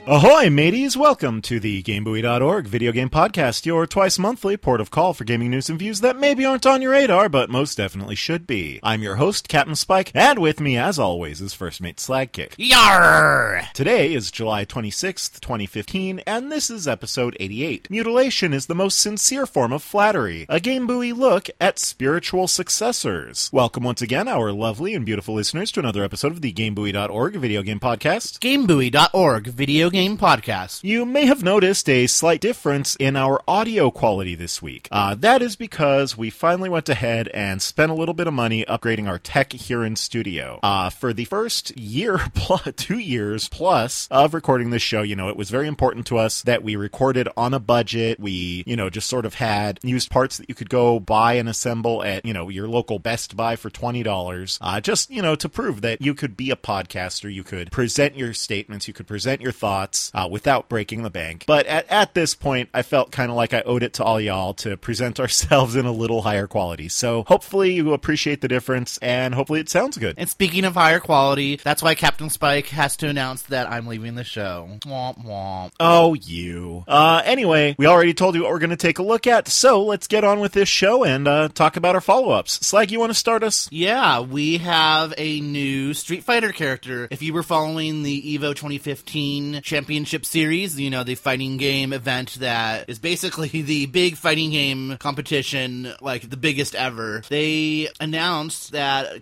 Ahoy, mateys! Welcome to the GameBuoy.org video game podcast, your twice-monthly port of call for gaming news and views that maybe aren't on your radar, but most definitely should be. I'm your host, Captain Spike, and with me, as always, is First Mate Slagkick. Yarr! Today is July 26th, 2015, and this is episode 88. Mutilation is the most sincere form of flattery, a GameBuoy look at spiritual successors. Welcome once again, our lovely and beautiful listeners, to another episode of the GameBuoy.org video game podcast. GameBuoy.org video game podcast. You may have noticed a slight difference in our audio quality this week. That is because we finally went ahead and spent a little bit of money upgrading our tech here in studio. For the first year plus 2 years plus of recording this show, it was very important to us that we recorded on a budget. We, just sort of had used parts that you could go buy and assemble at, your local Best Buy for $20. Just, to prove that you could be a podcaster, you could present your statements, you could present your thoughts, without breaking the bank. But at this point, I felt kind of like I owed it to all y'all to present ourselves in a little higher quality. So hopefully you appreciate the difference, and hopefully it sounds good. And speaking of higher quality, that's why Captain Spike has to announce that I'm leaving the show. Womp womp. Oh, you. Anyway, we already told you what we're going to take a look at, so let's get on with this show and talk about our follow-ups. Slag, you want to start us? Yeah, we have a new Street Fighter character. If you were following the EVO 2015 Championship Series, the fighting game event that is basically the big fighting game competition, like the biggest ever, Capcom announced that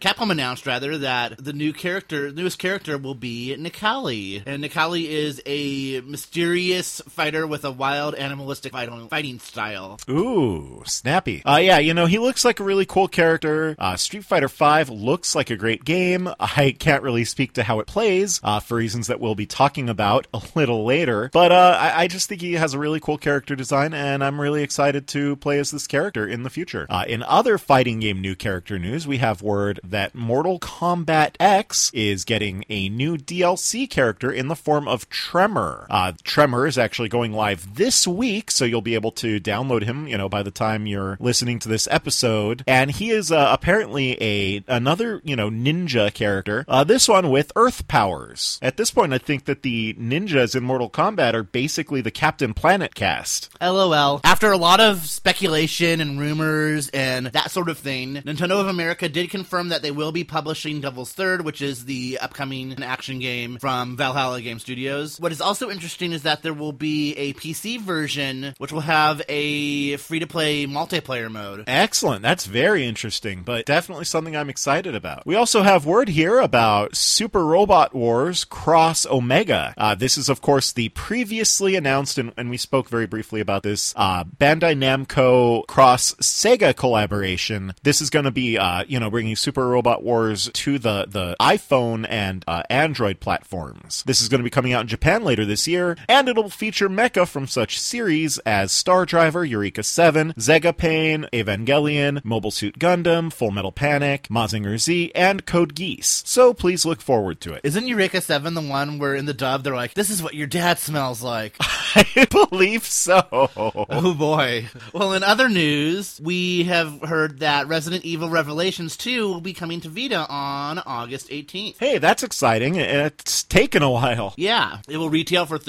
the newest character will be Necalli. And Necalli is a mysterious fighter with a wild animalistic fighting style. Ooh, snappy. Yeah, he looks like a really cool character. Street Fighter V looks like a great game. I can't really speak to how it plays, for reasons that we'll be talking about a little later, but I just think he has a really cool character design, and I'm really excited to play as this character in the future. In other fighting game new character news, we have word that Mortal Kombat X is getting a new DLC character in the form of Tremor. Tremor is actually going live this week, so you'll be able to download him, by the time you're listening to this episode, and he is apparently another, ninja character, this one with Earth powers. At this point, I think that the ninjas in Mortal Kombat are basically the Captain Planet cast. LOL. After a lot of speculation and rumors and that sort of thing, Nintendo of America did confirm that they will be publishing Devil's Third, which is the upcoming action game from Valhalla Game Studios. What is also interesting is that there will be a PC version which will have a free-to-play multiplayer mode. Excellent. That's very interesting, but definitely something I'm excited about. We also have word here about Super Robot Wars Cross Omega. This is, of course, the previously announced, and we spoke very briefly about this, Bandai Namco cross Sega collaboration. This is going to be, bringing Super Robot Wars to the iPhone and Android platforms. This is going to be coming out in Japan later this year, and it'll feature mecha from such series as Star Driver, Eureka 7, Zega Pain, Evangelion, Mobile Suit Gundam, Full Metal Panic, Mazinger Z, and Code Geass. So please look forward to it. Isn't Eureka 7 the one where in the dub they're like, this is what your dad smells like? I believe so. Oh boy. Well, in other news, we have heard that Resident Evil Revelations 2 will be coming to Vita on August 18th. Hey, that's exciting. It's taken a while. Yeah. It will retail for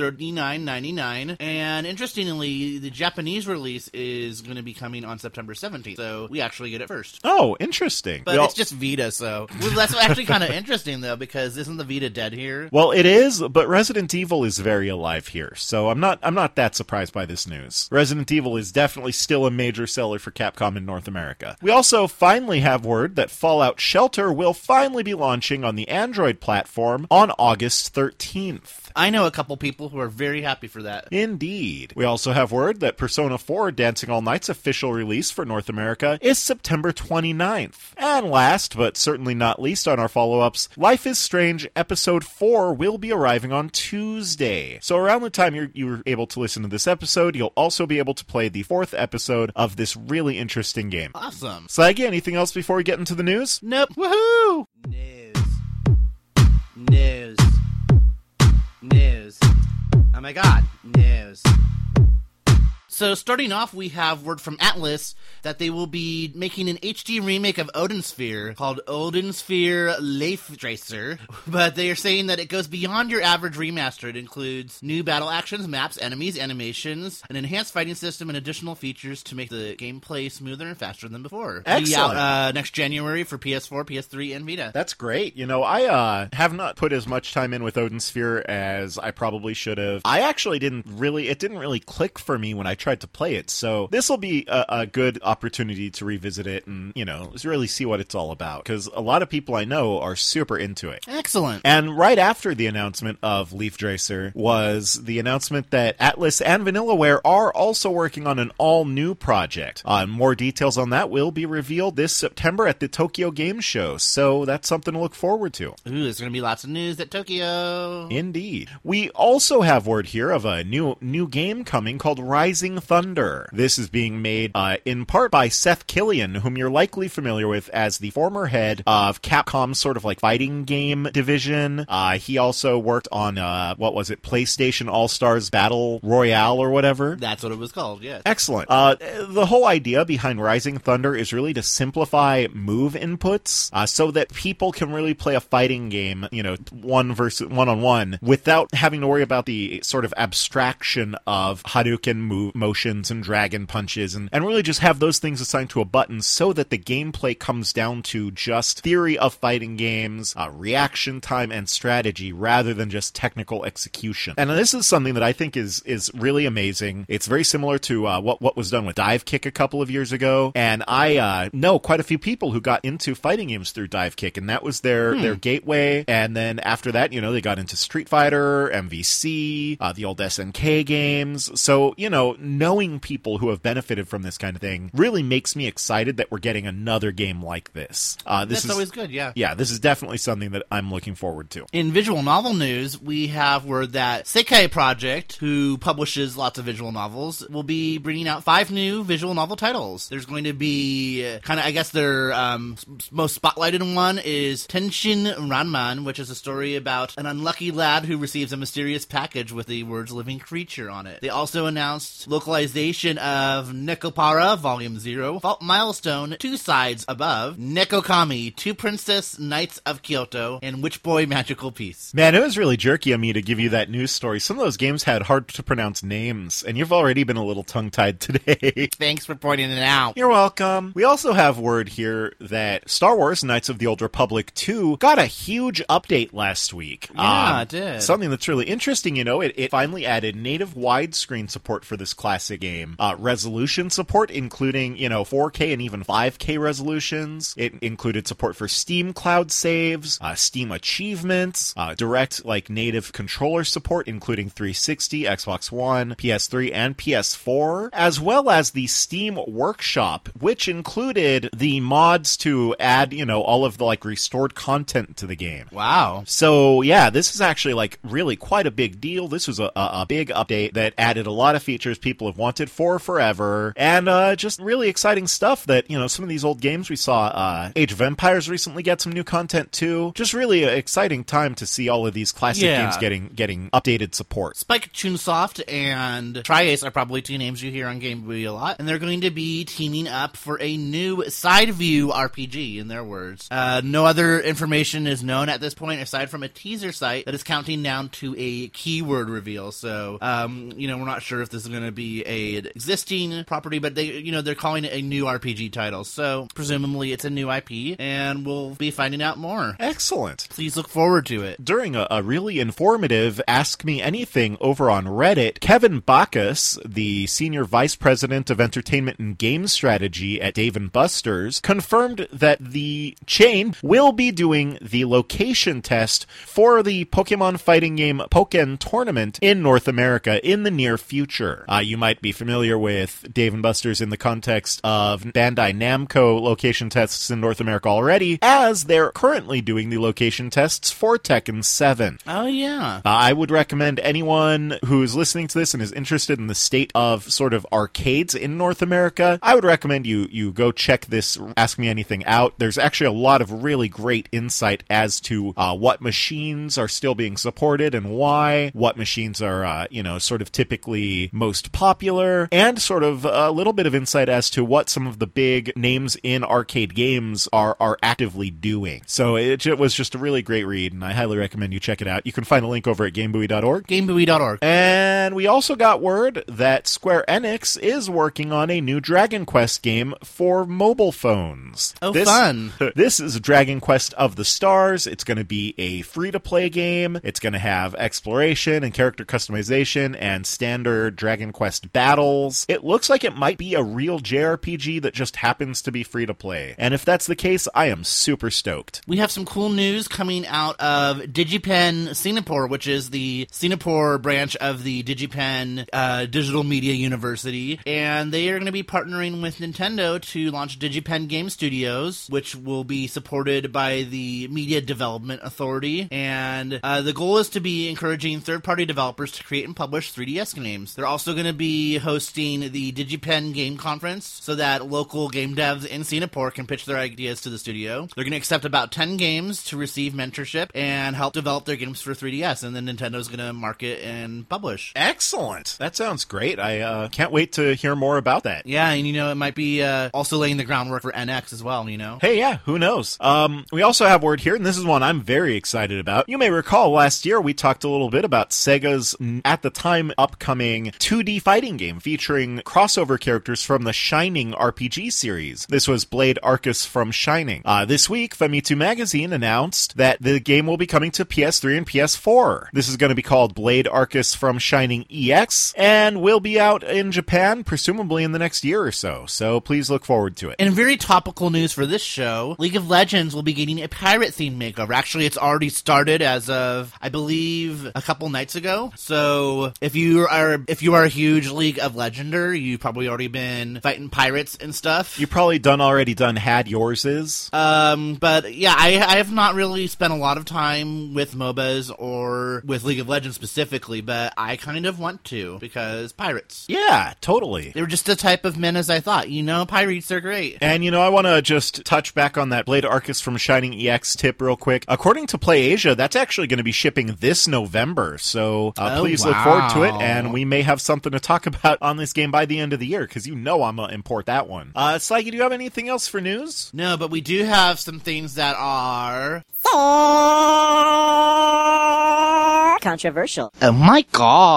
$39.99, and interestingly, the Japanese release is going to be coming on September 17th, so we actually get it first. Oh, interesting. But it's just Vita, so... Well, that's actually kind of interesting, though, because isn't the Vita dead here? Well, it is, but Resident Evil is very alive here, so I'm not that surprised by this news. Resident Evil is definitely still a major seller for Capcom in North America. We also finally have word that Fallout Shelter will finally be launching on the Android platform on August 13th. I know a couple people who are very happy for that. Indeed. We also have word that Persona 4 Dancing All Night's official release for North America is September 29th. And last, but certainly not least on our follow-ups, Life is Strange Episode 4 will be arriving on Tuesday. So around the time you're able to listen to this episode, you'll also be able to play the 4th episode of this really interesting game. Awesome. Slaggy, anything else before we get into the news? Nope. Woohoo! News. Oh my god. News. So starting off, we have word from Atlas that they will be making an HD remake of Odin Sphere called Odin Sphere Leiftracer, but they are saying that it goes beyond your average remaster. It includes new battle actions, maps, enemies, animations, an enhanced fighting system, and additional features to make the gameplay smoother and faster than before. Excellent. It'll be out next January for PS4, PS3, and Vita. That's great. I have not put as much time in with Odin Sphere as I probably should have. It didn't really click for me when I tried to play it, so this will be a good opportunity to revisit it and, really see what it's all about, because a lot of people I know are super into it. Excellent. And right after the announcement of Leiftracer was the announcement that Atlas and Vanillaware are also working on an all-new project. More details on that will be revealed this September at the Tokyo Game Show, so that's something to look forward to. Ooh, there's going to be lots of news at Tokyo. Indeed. We also have word here of a new game coming called Rising Thunder. This is being made in part by Seth Killian, whom you're likely familiar with as the former head of Capcom's sort of like fighting game division. He also worked on, PlayStation All-Stars Battle Royale or whatever. That's what it was called, yes. Excellent. The whole idea behind Rising Thunder is really to simplify move inputs so that people can really play a fighting game, one-on-one, without having to worry about the sort of abstraction of Hadouken motions and dragon punches, and really just have those things assigned to a button so that the gameplay comes down to just theory of fighting games, reaction time, and strategy, rather than just technical execution. And this is something that I think is really amazing. It's very similar to what was done with Dive Kick a couple of years ago, and I know quite a few people who got into fighting games through Dive Kick, and that was their gateway. And then after that, they got into Street Fighter, MVC, the old SNK games. So, knowing people who have benefited from this kind of thing really makes me excited that we're getting another game like this. That's always good, yeah. Yeah, this is definitely something that I'm looking forward to. In visual novel news, we have word that Sekai Project, who publishes lots of visual novels, will be bringing out 5 new visual novel titles. There's going to be their most spotlighted one is Tenshin Ranman, which is a story about an unlucky lad who receives a mysterious package with the words living creature on it. They also announced localization of Nekopara Volume 0, Fault Milestone, Two Sides Above, Nekokami, Two Princess Knights of Kyoto, and Witch Boy Magical Piece. Man, it was really jerky of me to give you that news story. Some of those games had hard to pronounce names, and you've already been a little tongue-tied today. Thanks for pointing it out. You're welcome. We also have word here that Star Wars Knights of the Old Republic 2 got a huge update last week. Yeah, it did. Something that's really interesting, it finally added native widescreen support for this classic game. Resolution support, including, 4K and even 5K resolutions. It included support for Steam Cloud saves, Steam achievements, direct, native controller support, including 360, Xbox One, PS3, and PS4, as well as the Steam Workshop, which included the mods to add, all of the, restored content to the game. Wow. So, yeah, this is actually, really quite a big deal. This was a big update that added a lot of features people have wanted for forever, and just really exciting stuff that, some of these old games we saw, Age of Empires recently get some new content, too. Just really an exciting time to see all of these classic games getting updated support. Spike Chunsoft and Tri-Ace are probably two names you hear on Game Boy a lot, and they're going to be teaming up for a new side view RPG, in their words. No other information is known at this point, aside from a teaser site that is counting down to a keyword reveal. So, we're not sure if this is going to be an existing property, but they're calling it a new RPG title. So, presumably it's a new IP, and we'll be finding out more. Excellent. Please look forward to it. During a really informative Ask Me Anything over on Reddit, Kevin Bacchus, the Senior Vice President of Entertainment and Game Strategy at Dave & Buster's, confirmed that the chain will be doing the location test for the Pokemon fighting game Pokken Tournament in North America in the near future. You might be familiar with Dave & Buster's in the context of Bandai Namco location tests in North America already, as they're currently doing the location tests for Tekken 7. Oh, yeah. I would recommend anyone who's listening to this and is interested in the state of sort of arcades in North America, I would recommend you go check this Ask Me Anything out. There's actually a lot of really great insight as to what machines are still being supported and why, what machines are, sort of typically most popular, popular, and sort of a little bit of insight as to what some of the big names in arcade games are actively doing. So it was just a really great read, and I highly recommend you check it out. You can find a link over at GameBuoy.org. GameBuoy.org. And we also got word that Square Enix is working on a new Dragon Quest game for mobile phones. Oh, fun. This is Dragon Quest of the Stars. It's going to be a free-to-play game. It's going to have exploration and character customization and standard Dragon Quest battles. It looks like it might be a real JRPG that just happens to be free-to-play. And if that's the case, I am super stoked. We have some cool news coming out of DigiPen Singapore, which is the Singapore branch of the DigiPen Digital Media University. And they are going to be partnering with Nintendo to launch DigiPen Game Studios, which will be supported by the Media Development Authority. And the goal is to be encouraging third-party developers to create and publish 3DS games. They're also going to be hosting the DigiPen Game Conference so that local game devs in Singapore can pitch their ideas to the studio. They're going to accept about 10 games to receive mentorship and help develop their games for 3DS, and then Nintendo's going to market and publish. Excellent. That sounds great. I can't wait to hear more about that. Yeah, and it might be also laying the groundwork for NX as well, Hey, yeah, who knows? We also have word here, and this is one I'm very excited about. You may recall last year we talked a little bit about Sega's, at the time, upcoming 2D fighting game featuring crossover characters from the Shining RPG series. This was Blade Arcus from Shining. This week, Famitsu Magazine announced that the game will be coming to PS3 and PS4. This is going to be called Blade Arcus from Shining EX, and will be out in Japan, presumably in the next year or so. So please look forward to it. In very topical news for this show, League of Legends will be getting a pirate-themed makeover. Actually, it's already started as of, I believe, a couple nights ago. So if you are a huge League of Legender, you've probably already been fighting pirates and stuff. You probably had yours is. But yeah, I have not really spent a lot of time with MOBAs or with League of Legends specifically, but I kind of want to because pirates. Yeah, totally. They were just the type of men as I thought. Pirates are great. And I want to just touch back on that Blade Arcus from Shining EX tip real quick. According to PlayAsia, that's actually going to be shipping this November, so please look forward to it, and we may have something to talk about on this game by the end of the year, because I'm going to import that one. Sliggy, do you have anything else for news? No, but we do have some things that are controversial. Oh my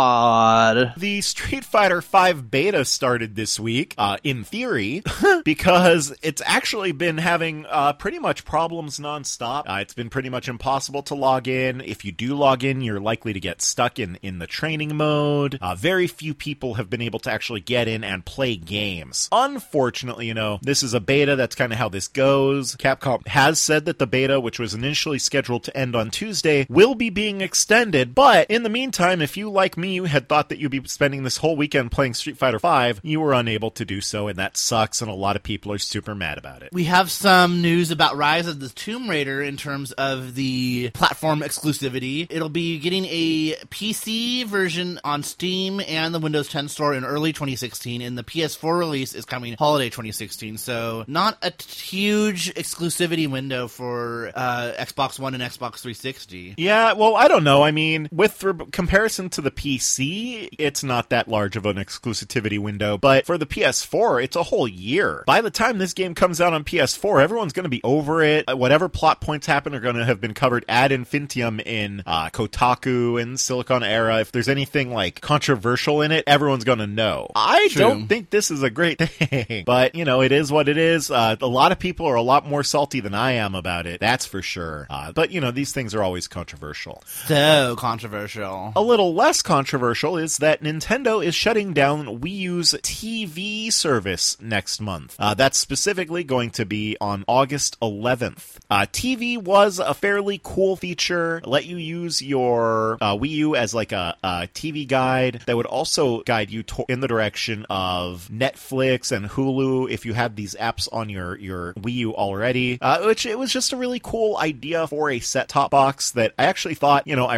god. The Street Fighter V beta started this week, in theory, because it's actually been having pretty much problems nonstop. It's been pretty much impossible to log in. If you do log in, you're likely to get stuck in the training mode. Very few people have been able to actually get in and play games. Unfortunately, this is a beta. That's kind of how this goes. Capcom has said that the beta, which was initially scheduled to end on Tuesday, will be being extended. But in the meantime, if you, like me, had thought that you'd be spending this whole weekend playing Street Fighter V, you were unable to do so, and that sucks, and a lot of people are super mad about it. We have some news about Rise of the Tomb Raider in terms of the platform exclusivity. It'll be getting a PC version on Steam and the Windows 10 store in early 2016, and the PS4 release is coming holiday 2016, so not a huge exclusivity window for Xbox One and Xbox 360. Yeah, well, I don't know. I mean, with comparison to the PC, it's not that large of an exclusivity window, but for the PS4, it's a whole year. By the time this game comes out on PS4, everyone's going to be over it. Whatever plot points happen are going to have been covered ad infinitum in Kotaku and Silicon Era. If there's anything controversial in it, everyone's going to know. I don't think this is a great thing, but it is what it is. A lot of people are a lot more salty than I am about it. That's for sure. But these things are always controversial. So controversial. A little less controversial is that Nintendo is shutting down Wii U's TV service next month. That's specifically going to be on August 11th. TV was a fairly cool feature. Let you use your Wii U as a TV guide that would also guide you in the direction of Netflix and Hulu if you had these apps on your Wii U already, which it was just a really cool idea for a set-top box that I actually thought, ironically,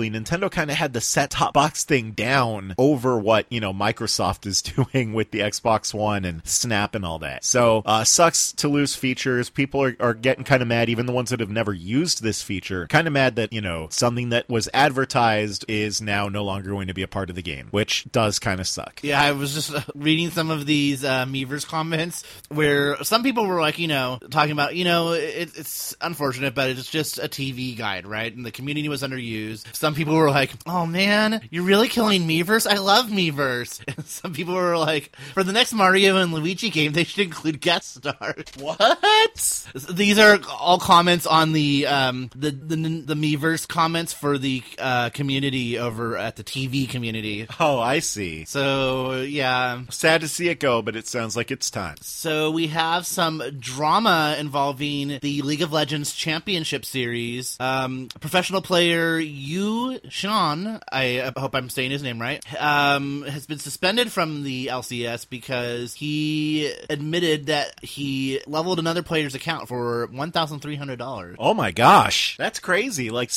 arguably Nintendo kind of had the set-top box thing down over what, Microsoft is doing with the Xbox One and Snap and all that. So, sucks to lose features. People are getting kind of mad, even the ones that have never used this feature, kind of mad that, something that was advertised is now no longer going to be a part of the game, which does kind of suck. Yeah, I was just reading some of these Miiverse comments where some people were like, talking about, it's unfortunate, but it's just a TV guide, right? And the community was underused. Some people were like, oh man, you're really killing Miiverse? I love Miiverse. And some people were like, for the next Mario and Luigi game, they should include guest stars. What? These are all comments on the Miiverse comments for the community over at the TV community. Oh, I see. So, yeah. Sad to see it go, but it sounds like it's time. So we have some drama involving the League of Legends Championship Series. Professional player Yu Shan, I hope I'm saying his name right, has been suspended from the LCS because he admitted that he leveled another player's account for $1,300. Oh my gosh. That's crazy. I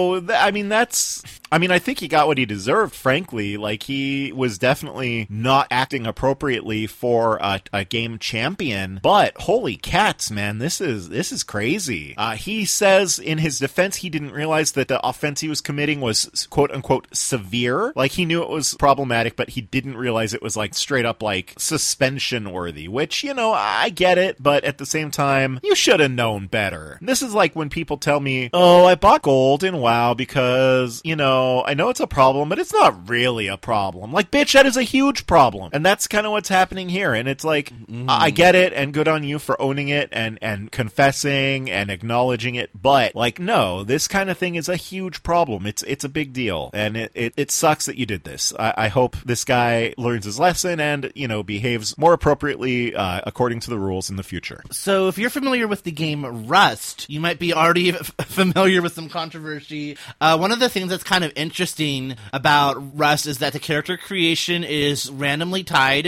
think he got what he deserved, frankly. He was definitely not acting appropriately for a game champion, but holy cats, man, this is crazy. He says in his defense he didn't realize that the offense he was committing was quote-unquote severe. He knew it was problematic, but he didn't realize it was straight up suspension worthy, which, I get it, but at the same time, you should have known better. This is like when people tell me, oh, I bought gold in WoW because, I know it's a problem, but it's not really a problem. Bitch, that is a huge problem. And that's kind of what's happening here. And it's I get it, and good on you for owning it and confessing and acknowledging it, but no, this kind of thing is a huge problem. It's a big deal, and it sucks that you did this. I hope this guy learns his lesson and, behaves more appropriately according to the rules in the future. So if you're familiar with the game Rust, you might be already familiar with some controversy. One of the things that's kind of interesting about Rust is that the character creation is randomly tied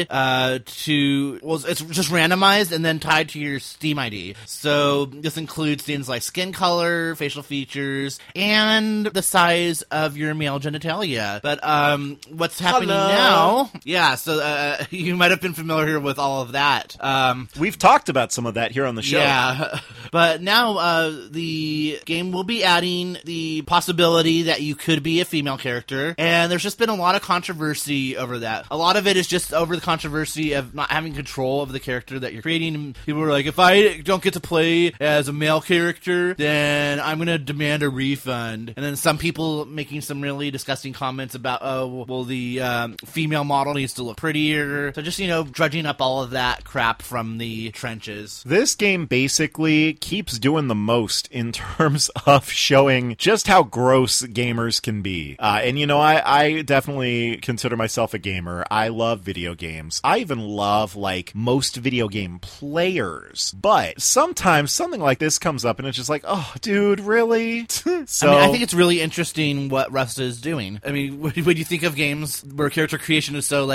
it's just randomized and then tied to your Steam ID. So this includes things like skin color, facial features, and the size of your male genitalia. But what's happening now? Yeah, so you might have been familiar with all of that. We've talked about some of that here on the show. Yeah, but now the game will be adding the possibility that you could be a female character, and there's just been a lot of controversy over that. A lot of it is just over the controversy of not having control of the character that you're creating. People are like, if I don't get to play as a male character, then I'm going to demand a refund. And then some people making some really disgusting comments about, oh, well, the female model needs to look prettier. So just, drudging up all of that crap from the trenches. This game basically keeps doing the most in terms of showing just how gross gamers can be. And I definitely consider myself a gamer. I love video games. I even love, most video game players. But sometimes something like this comes up and it's just oh, dude, really? I think it's really interesting what Rust is doing. When you think of games where character creation is so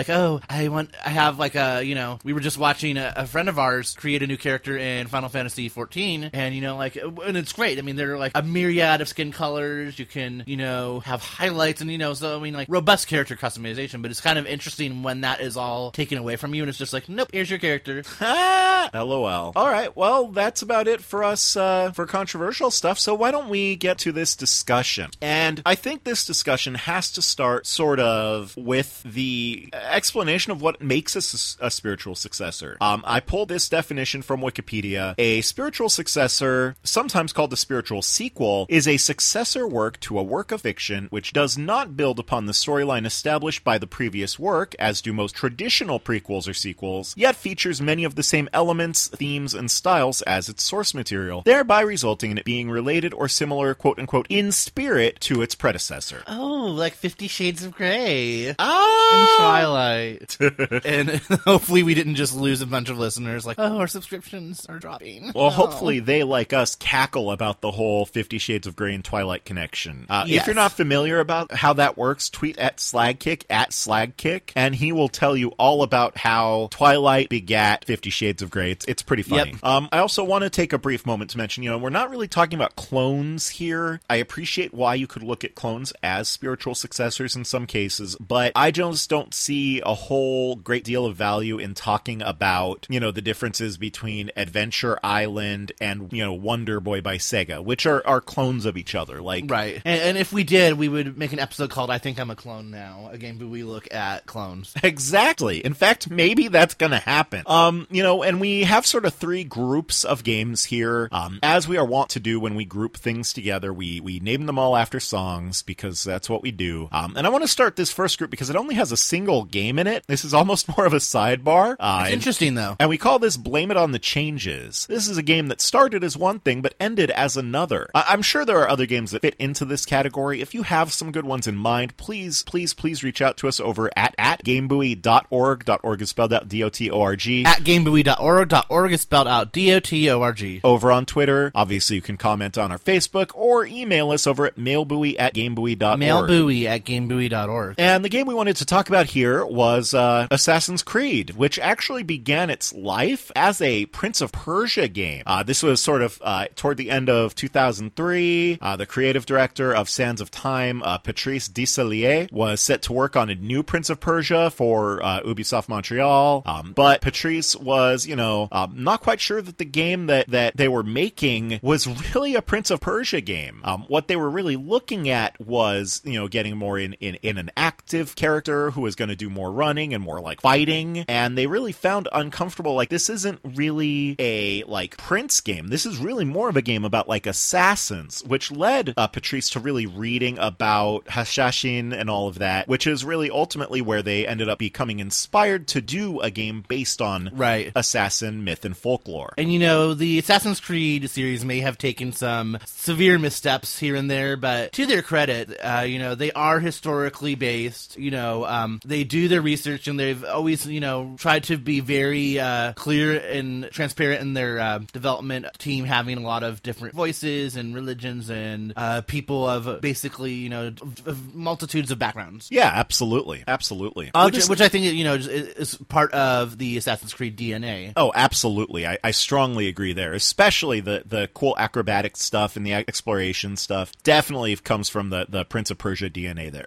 we were just watching a friend of ours create a new character in Final Fantasy 14, and, and it's great. There are, a myriad of skin colors. You can, have highlights and, robust character customization, but it's kind of interesting when that is all taken away from you and it's just nope, here's your character. LOL. All right, well, that's about it for us for controversial stuff, so why don't we get to this discussion? And I think this discussion has to start sort of with the explanation of what makes a spiritual successor. I pulled this definition from Wikipedia. A spiritual successor, sometimes called a spiritual sequel, is a successor work to a work of fiction which does not build upon the storyline established by the previous work, as do most traditional prequels or sequels, yet features many of the same elements, themes, and styles as its source material, thereby resulting in it being related or similar, quote-unquote, in spirit to its predecessor. Oh, like 50 Shades of Grey. Ah! In Twilight. And hopefully we didn't just lose a bunch of listeners our subscriptions are dropping. Well, hopefully they, like us, cackle about the whole 50 Shades of Grey and Twilight connection. Yes. If you're not familiar about how that works, tweet at Slagkick, and he will tell you all about how Twilight begat 50 Shades of Grey. It's pretty funny. Yep. I also want to take a brief moment to mention, we're not really talking about clones here. I appreciate why you could look at clones as spiritual successors in some cases, but I just don't see a whole great deal of value in talking about, you know, the differences between Adventure Island and, you know, Wonder Boy by Sega, which are clones of each other. Like, right. And if we did, we would make an episode called I Think I'm a Clone Now, a game where we look at clones. Exactly. In fact, maybe that's going to happen. You know, and we have sort of three groups of games here. As we are wont to do when we group things together, we name them all after songs because that's what we do. And I want to start this first group because it only has a single game in it. This is almost more of a sidebar. It's interesting, though. And we call this Blame It on the Changes. This is a game that started as one thing but ended as another. I'm sure there are other games that fit into this category. If you have some good ones in mind, please reach out to us over at gamebuoy.org. .org is spelled out D-O-T-O-R-G. At gamebuoy.org is spelled out D-O-T-O-R-G. Over on Twitter. Obviously, you can comment on our Facebook or email us over at mailbuoy@gamebuoy.org. Mailbuoy@gamebuoy.org. And the game we wanted to talk about here was Assassin's Creed, which actually began its life as a Prince of Persia game. This was sort of toward the end of 2003. The creative director of Sands of Time, Patrice Desilliers, was set to work on a new Prince of Persia for Ubisoft Montreal. But Patrice was, you know, not quite sure that the game that they were making was really a Prince of Persia game. What they were really looking at was, you know, getting more in an active character who was going to do more running and more like fighting. And they really found uncomfortable, like, this isn't really a like Prince game. This is really more of a game about like assassins, which led Patrice to really reading about Hashashin and all of that, which is really ultimately where they ended up becoming inspired to do a game based on assassin myth and folklore. And, you know, the Assassin's Creed series may have taken some severe missteps here and there, but to their credit, you know, they are historically based. You know, they do their research, and they've always, you know, tried to be very clear and transparent in their development team, having a lot of different voices and religions and people of basically, you know, of multitudes of backgrounds. Yeah, absolutely. Absolutely. Which I think, you know, is part of the Assassin's Creed DNA. Oh, absolutely. I strongly agree there, especially the cool acrobatic stuff and the exploration stuff definitely comes from the Prince of Persia DNA there.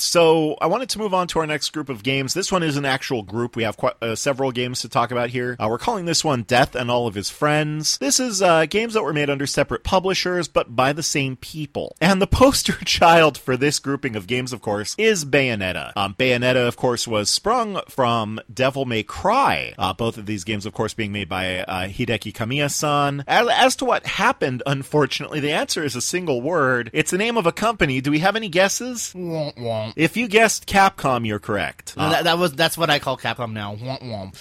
So I wanted to move on to our next group of games. This one is an actual group. We have several games to talk about here. We're calling this one Death and All of His Friends. This is games that were made under separate publishers, but by the same people. And the poster child for this grouping of games, of course, is Bayonetta. Bayonetta, of course, was sprung from Devil May Cry. Both of these games, of course, being made by Hideki Kamiya-san. As to what happened, unfortunately, the answer is a single word. It's the name of a company. Do we have any guesses? Womp womp. If you guessed Capcom, you're correct. No, that's what I call Capcom now. Womp womp.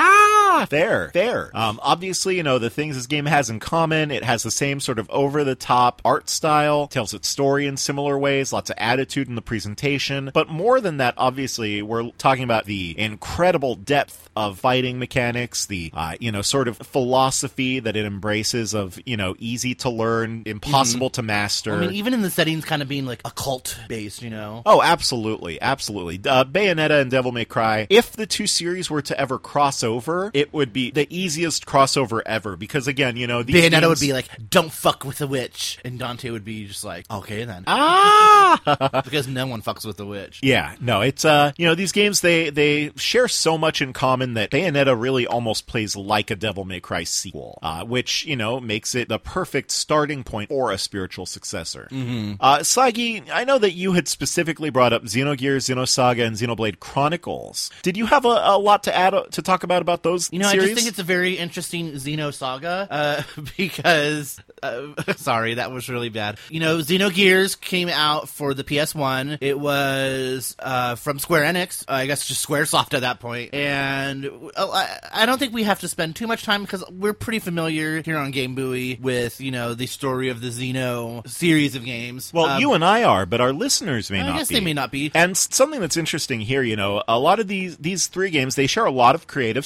Fair. Obviously, you know, the things this game has in common, it has the same sort of over-the-top art style, tells its story in similar ways, lots of attitude in the presentation, but more than that, obviously, we're talking about the incredible depth of fighting mechanics, the, you know, sort of philosophy that it embraces of, you know, easy to learn, impossible to master. I mean, even in the settings kind of being, like, occult-based, you know? Oh, absolutely. Bayonetta and Devil May Cry, if the two series were to ever cross over, it would be the easiest crossover ever, because again, you know, these Bayonetta games... would be like, don't fuck with the witch, and Dante would be just like, okay then. Because no one fucks with the witch. Yeah, no, it's, you know, these games, they share so much in common that Bayonetta really almost plays like a Devil May Cry sequel, which, you know, makes it the perfect starting point for a spiritual successor. Sagi, I know that you had specifically brought up Xenogears, Xenosaga, and Xenoblade Chronicles. Did you have a lot to add to talk about those You know, series? I just think it's a very interesting Xenosaga, because... sorry, that was really bad. You know, Xenogears came out for the PS1. It was from Square Enix, I guess just Squaresoft at that point. And I don't think we have to spend too much time because we're pretty familiar here on Game Buoy with, you know, the story of the Xeno series of games. Well, you and I are, but our listeners may not be. I guess they may not be. And something that's interesting here, you know, a lot of these three games, they share a lot of creative staff.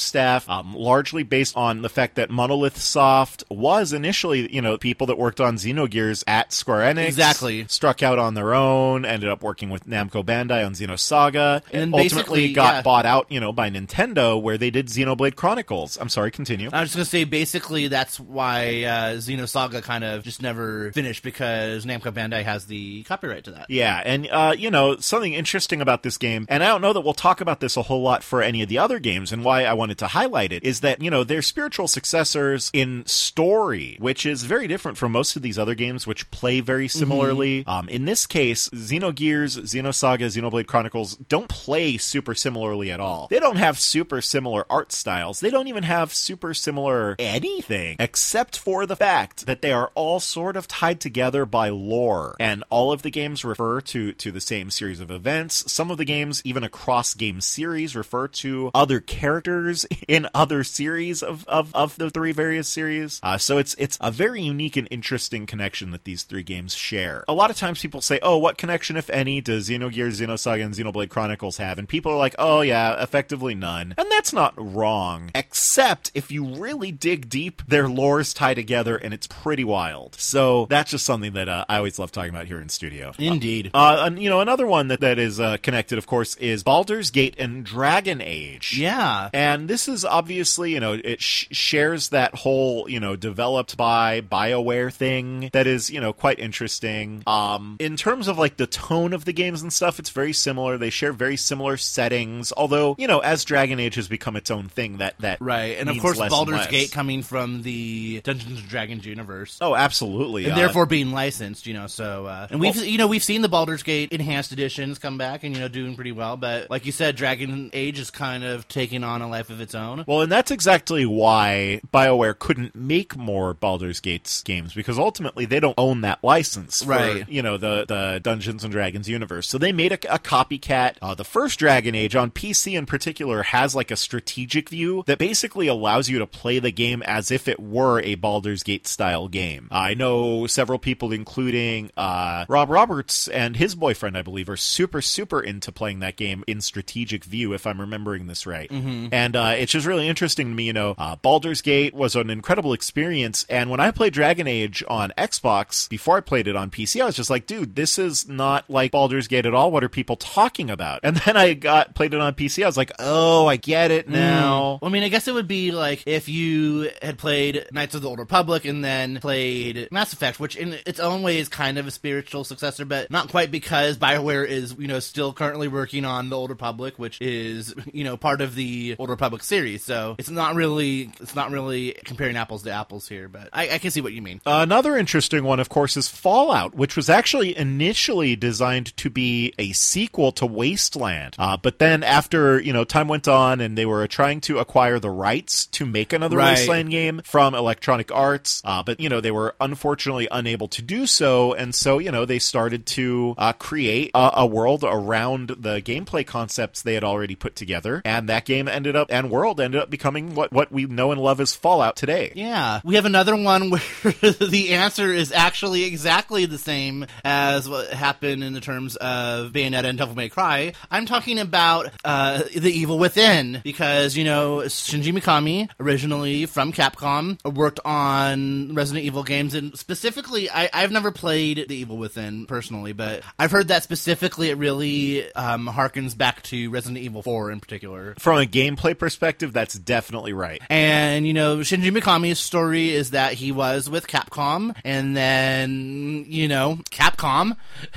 largely based on the fact that Monolith Soft was initially, people that worked on Xenogears at Square Enix. Exactly. Struck out on their own, ended up working with Namco Bandai on Xenosaga, and ultimately got bought out, by Nintendo, where they did Xenoblade Chronicles. I'm sorry, continue. I was just going to say, basically, that's why Xenosaga kind of just never finished, because Namco Bandai has the copyright to that. Yeah, and, something interesting about this game, and I don't know that we'll talk about this a whole lot for any of the other games, and why I wanted to highlight it, is that, they're spiritual successors in story, which is very different from most of these other games, which play very similarly. In this case, Xenogears, Xenosaga, Xenoblade Chronicles don't play super similarly at all. They don't have super similar art styles. They don't even have super similar anything, except for the fact that they are all sort of tied together by lore. And all of the games refer to the same series of events. Some of the games, even across game series, refer to other characters in other series of the three various series. So it's a very unique and interesting connection that these three games share. A lot of times people say, oh, what connection, if any, does Xenogears, Xenosaga, and Xenoblade Chronicles have? And people are like, oh yeah, effectively none. And that's not wrong, except if you really dig deep, their lores tie together and it's pretty wild. So that's just something that I always love talking about here in studio. Indeed. Another one that is connected, of course, is Baldur's Gate and Dragon Age. Yeah. And this is obviously, it shares that whole, developed by BioWare thing that is, quite interesting. In terms of like the tone of the games and stuff, it's very similar. They share very similar settings, although, as Dragon Age has become its own thing, that right. And of course, Baldur's Gate coming from the Dungeons and Dragons universe. Oh, absolutely. And therefore being licensed, and we've seen the Baldur's Gate enhanced editions come back and, doing pretty well. But like you said, Dragon Age is kind of taking on a life of its own. Well, and that's exactly why BioWare couldn't make more Baldur's Gate games, because ultimately they don't own that license for, right. The Dungeons and Dragons universe. So they made a copycat. The first Dragon Age on PC in particular has like a strategic view that basically allows you to play the game as if it were a Baldur's Gate style game. I know several people, including Rob Roberts and his boyfriend, I believe, are super, super into playing that game in strategic view, if I'm remembering this right. Mm-hmm. And it's just really interesting to me, Baldur's Gate was an incredible experience, and when I played Dragon Age on Xbox, before I played it on PC, I was just like, dude, this is not like Baldur's Gate at all. What are people talking about? And then I played it on PC, I was like, oh, I get it now. Well, I mean, I guess it would be like if you had played Knights of the Old Republic and then played Mass Effect, which in its own way is kind of a spiritual successor, but not quite, because BioWare is, still currently working on the Old Republic, which is, part of the Old Republic series. So it's not really comparing apples to apples here, but I can see what you mean. Another interesting one, of course, is Fallout, which was actually initially designed to be a sequel to Wasteland. But then after, time went on and they were trying to acquire the rights to make another Wasteland game from Electronic Arts, but, they were unfortunately unable to do so, and so, they started to create a world around the gameplay concepts they had already put together, and that game ended up becoming what we know and love as Fallout today. Yeah. We have another one where the answer is actually exactly the same as what happened in the terms of Bayonetta and Devil May Cry. I'm talking about The Evil Within, because, Shinji Mikami, originally from Capcom, worked on Resident Evil games, and specifically, I've never played The Evil Within personally, but I've heard that specifically it really harkens back to Resident Evil 4 in particular. From a gameplay perspective, that's definitely right. And, Shinji Mikami's story is that he was with Capcom, and then, Capcom,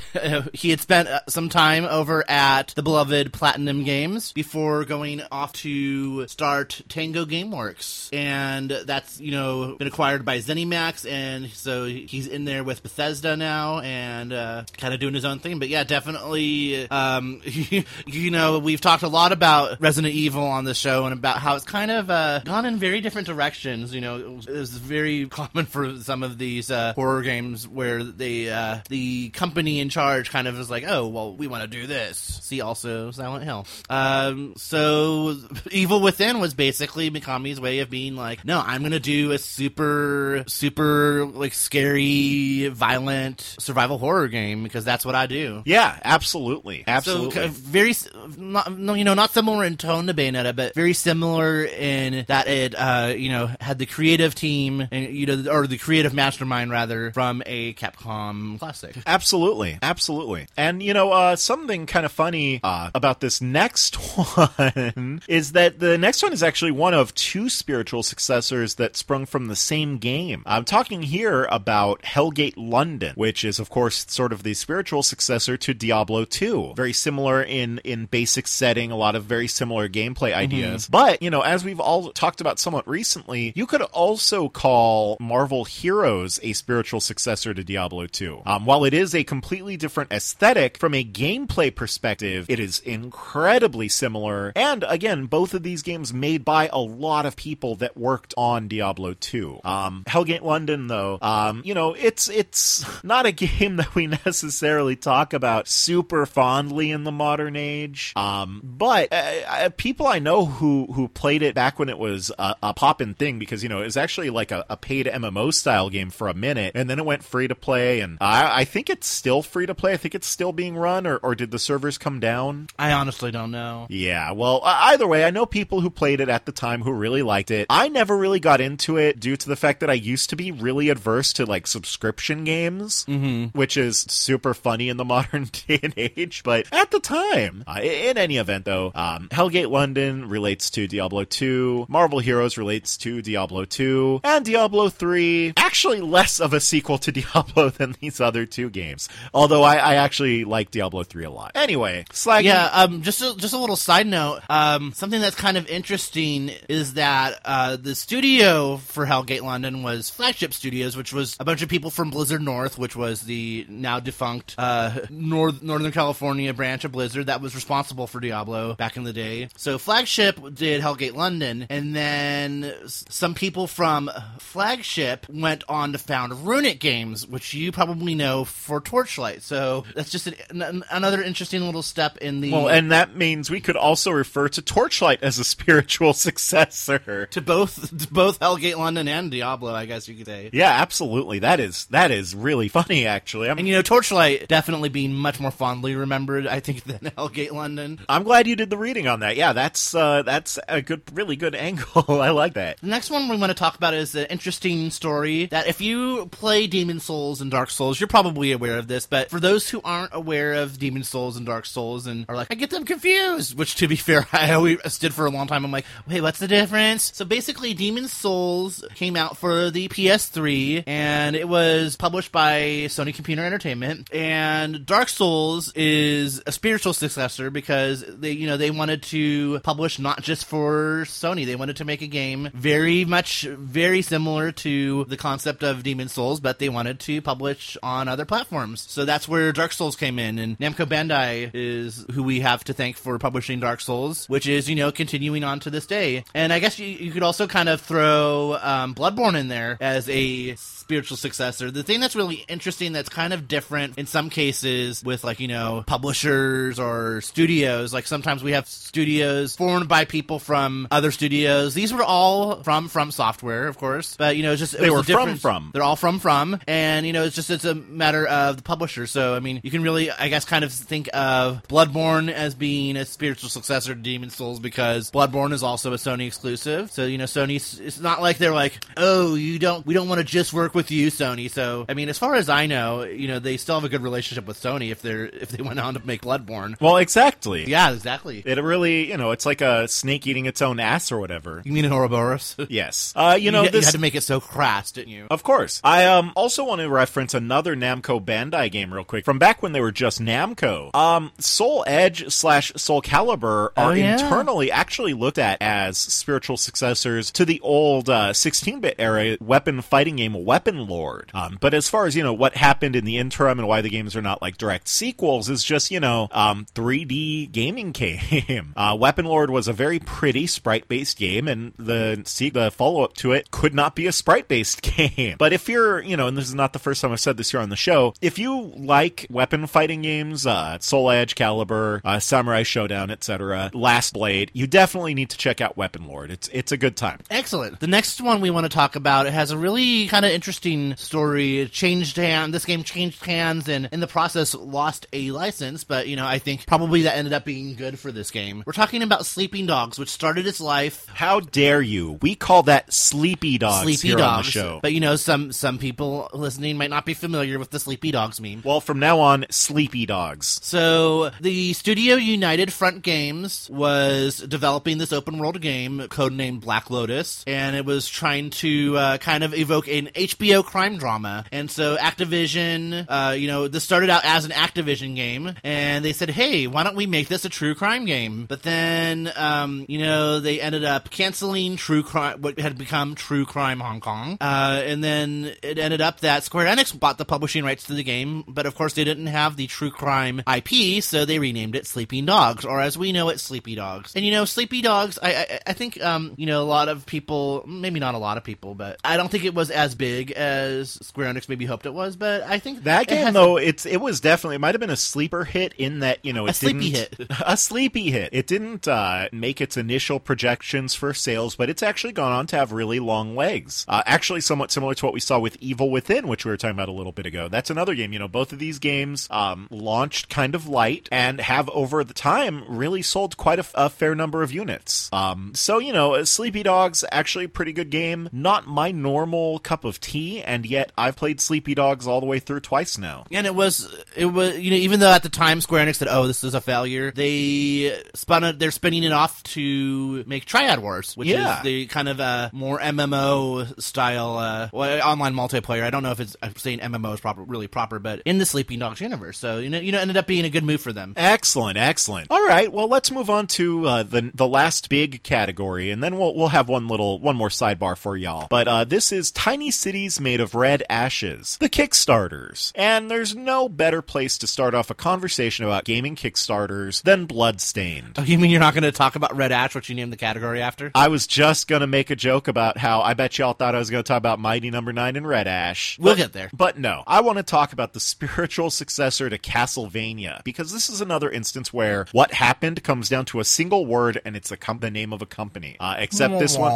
he had spent some time over at the beloved Platinum Games before going off to start Tango Gameworks. And that's, been acquired by ZeniMax, and so he's in there with Bethesda now, and kind of doing his own thing. But yeah, definitely, we've talked a lot about Resident Evil on the show, and about how it's kind of gone in very different directions. It's very common for some of these horror games where the company in charge kind of is like, oh, well, we want to do this. See also Silent Hill. So Evil Within was basically Mikami's way of being like, no, I'm going to do a super, super, like, scary, violent survival horror game, because that's what I do. Yeah, absolutely. Absolutely. So, very, not similar in tone to Bayonetta, but very similar similar in that it, had the creative team and, or the creative mastermind rather from a Capcom classic. Absolutely. And, something kind of funny about this next one is that the next one is actually one of two spiritual successors that sprung from the same game. I'm talking here about Hellgate London, which is, of course, sort of the spiritual successor to Diablo 2. Very similar in basic setting, a lot of very similar gameplay ideas. But, as we've all talked about somewhat recently, you could also call Marvel Heroes a spiritual successor to Diablo 2. While it is a completely different aesthetic, from a gameplay perspective, it is incredibly similar. And again, both of these games made by a lot of people that worked on Diablo 2. Hellgate London, though, it's not a game that we necessarily talk about super fondly in the modern age. But people I know who played it back when it was a poppin' thing, because, it was actually like a paid MMO style game for a minute, and then it went free to play, and I think it's still free to play. I think it's still being run, or did the servers come down? I honestly don't know. Yeah, well, either way, I know people who played it at the time who really liked it. I never really got into it due to the fact that I used to be really adverse to, like, subscription games, which is super funny in the modern day and age, but at the time, in any event, though, Hellgate London relates to Diablo 2, Marvel Heroes relates to Diablo 2, and Diablo 3, actually less of a sequel to Diablo than these other two games, although I actually like Diablo 3 a lot. Anyway, slagging... Yeah, just a little side note, something that's kind of interesting is that the studio for Hellgate London was Flagship Studios, which was a bunch of people from Blizzard North, which was the now defunct Northern California branch of Blizzard that was responsible for Diablo back in the day. So Flagship did Hellgate London, and then some people from Flagship went on to found Runic Games, which you probably know for Torchlight. So that's just another interesting little step in the... Well, and that means we could also refer to Torchlight as a spiritual successor. To both Hellgate London and Diablo, I guess you could say. Yeah, absolutely. That is really funny, actually. And Torchlight definitely being much more fondly remembered, I think, than Hellgate London. I'm glad you did the reading on that. Yeah, that's a really good angle. I like that. The next one we want to talk about is an interesting story that if you play Demon's Souls and Dark Souls, you're probably aware of this, but for those who aren't aware of Demon's Souls and Dark Souls and are like, I get them confused, which to be fair, I always did for a long time. I'm like, wait, what's the difference? So basically, Demon's Souls came out for the PS3, and it was published by Sony Computer Entertainment, and Dark Souls is a spiritual successor because they wanted to publish not just for Sony. They wanted to make a game very similar to the concept of Demon's Souls, but they wanted to publish on other platforms. So that's where Dark Souls came in, and Namco Bandai is who we have to thank for publishing Dark Souls, which is, continuing on to this day. And I guess you could also kind of throw Bloodborne in there as a spiritual successor. The thing that's really interesting that's kind of different in some cases with publishers or studios, like sometimes we have studios formed by people from other studios. These were all from Software, of course, but they're all from, and it's a matter of the publisher. So I mean, you can really, I guess, kind of think of Bloodborne as being a spiritual successor to Demon's Souls because Bloodborne is also a Sony exclusive. So Sony, it's not like they're like, oh, we don't want to just work with you, Sony. So I mean, as far as I know, they still have a good relationship with Sony if they went on to make Bloodborne. Well, exactly. Yeah, exactly. It really, it's like a snake eating its own ass or whatever. You mean an Ouroboros? Yes. You had to make it so crass, didn't you? Of course. I also want to reference another Namco Bandai game real quick from back when they were just Namco. Soul Edge / Soul Calibur are internally actually looked at as spiritual successors to the old 16-bit era weapon fighting game Weapon Lord. But as far as, what happened in the interim and why the games are not like direct sequels is just, 3D gaming game. Weapon Lord was a very pretty sprite-based game, and the follow-up to it could not be a sprite-based game. But if you're, and this is not the first time I've said this here on the show, if you like weapon fighting games, Soul Edge, Calibur, Samurai Showdown, etc., Last Blade, you definitely need to check out Weapon Lord. It's a good time. Excellent. The next one we want to talk about, it has a really kind of interesting story. It changed hands. This game changed hands and in the process lost a license, but I think probably that ended up being good for this game. We're talking about Sleeping Dogs, which started its life. How dare you? We call that Sleepy Dogs Sleepy here Dogs. on the show. But some people listening might not be familiar with the Sleepy Dogs meme. Well, from now on, Sleepy Dogs. So the studio United Front Games was developing this open world game codenamed Black Lotus, and it was trying to kind of evoke an HBO crime drama. And so Activision, this started out as an Activision game, and they said, hey, why don't we make this a true crime game? But then, they ended up canceling True Crime, what had become True Crime Hong Kong. And then it ended up that Square Enix bought the publishing rights to the game, but of course they didn't have the True Crime IP, so they renamed it Sleeping Dogs, or as we know it, Sleepy Dogs. And Sleepy Dogs, I think, a lot of people, maybe not a lot of people, but I don't think it was as big as Square Enix maybe hoped it was, but I think that game, though, it was definitely, it might have been a sleeper hit in that, a sleepy hit. A sleepy hit. It didn't make its initial projections for sales, but it's actually gone on to have really long legs. Actually, somewhat similar to what we saw with Evil Within, which we were talking about a little bit ago. That's another game. Both of these games launched kind of light and have over the time really sold quite a fair number of units. Sleepy Dogs, actually a pretty good game. Not my normal cup of tea, and yet I've played Sleepy Dogs all the way through twice now. And it was even though at the time Square Enix said, oh, this is a failure, they're spinning it off to make Triad Wars, which is the kind of more MMO style online multiplayer. I don't know if I'm saying MMO is really proper, but in the Sleeping Dogs universe. So ended up being a good move for them. Excellent. All right, well, let's move on to the last big category, and then we'll have one more sidebar for y'all. But this is Tiny Cities Made of Red Ashes, the Kickstarters. And there's no better place to start off a conversation about gaming Kickstarters than Bloodstained. Oh, you mean you're not going to talk about Red Ash, which you named the category after? I was just going to make a joke about how I bet y'all thought I was going to talk about Mighty Number 9 and Red Ash. We'll get there. But no, I want to talk about the spiritual successor to Castlevania, because this is another instance where what happened comes down to a single word, and it's the name of a company. Except this one.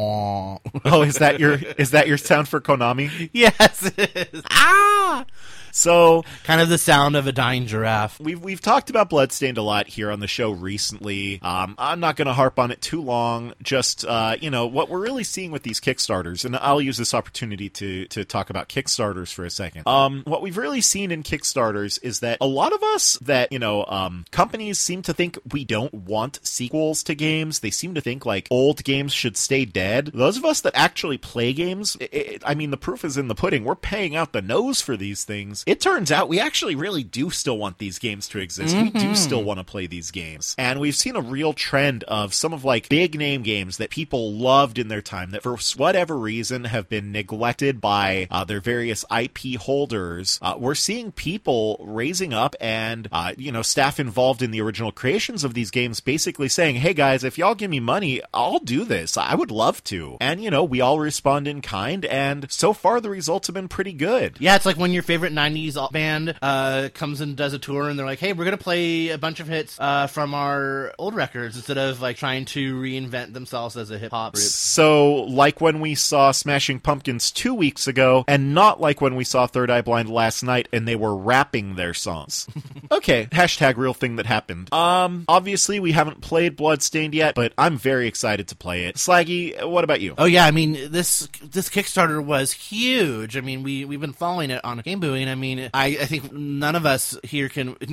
Oh, is that your sound for Konami? Yes, it is. Ah! So, kind of the sound of a dying giraffe. We've talked about Bloodstained a lot here on the show recently. I'm not going to harp on it too long. Just what we're really seeing with these Kickstarters, and I'll use this opportunity to talk about Kickstarters for a second. What we've really seen in Kickstarters is that a lot of us companies seem to think we don't want sequels to games. They seem to think like old games should stay dead. Those of us that actually play games, the proof is in the pudding. We're paying out the nose for these things. It turns out we actually really do still want these games to exist. Mm-hmm. We do still want to play these games. And we've seen a real trend of some of big name games that people loved in their time that for whatever reason have been neglected by their various IP holders. We're seeing people raising up and, staff involved in the original creations of these games basically saying, hey guys, if y'all give me money, I'll do this. I would love to. And, we all respond in kind. And so far the results have been pretty good. Yeah, it's like when your favorite 90s band comes and does a tour and they're like, hey, we're going to play a bunch of hits from our old records instead of trying to reinvent themselves as a hip-hop group. So like when we saw Smashing Pumpkins 2 weeks ago, and not like when we saw Third Eye Blind last night and they were rapping their songs. Okay, hashtag real thing that happened. Obviously we haven't played Bloodstained yet, but I'm very excited to play it. Slaggy, what about you? Oh yeah, this Kickstarter was huge. We've been following it on Game Buoy, and I think neither of us here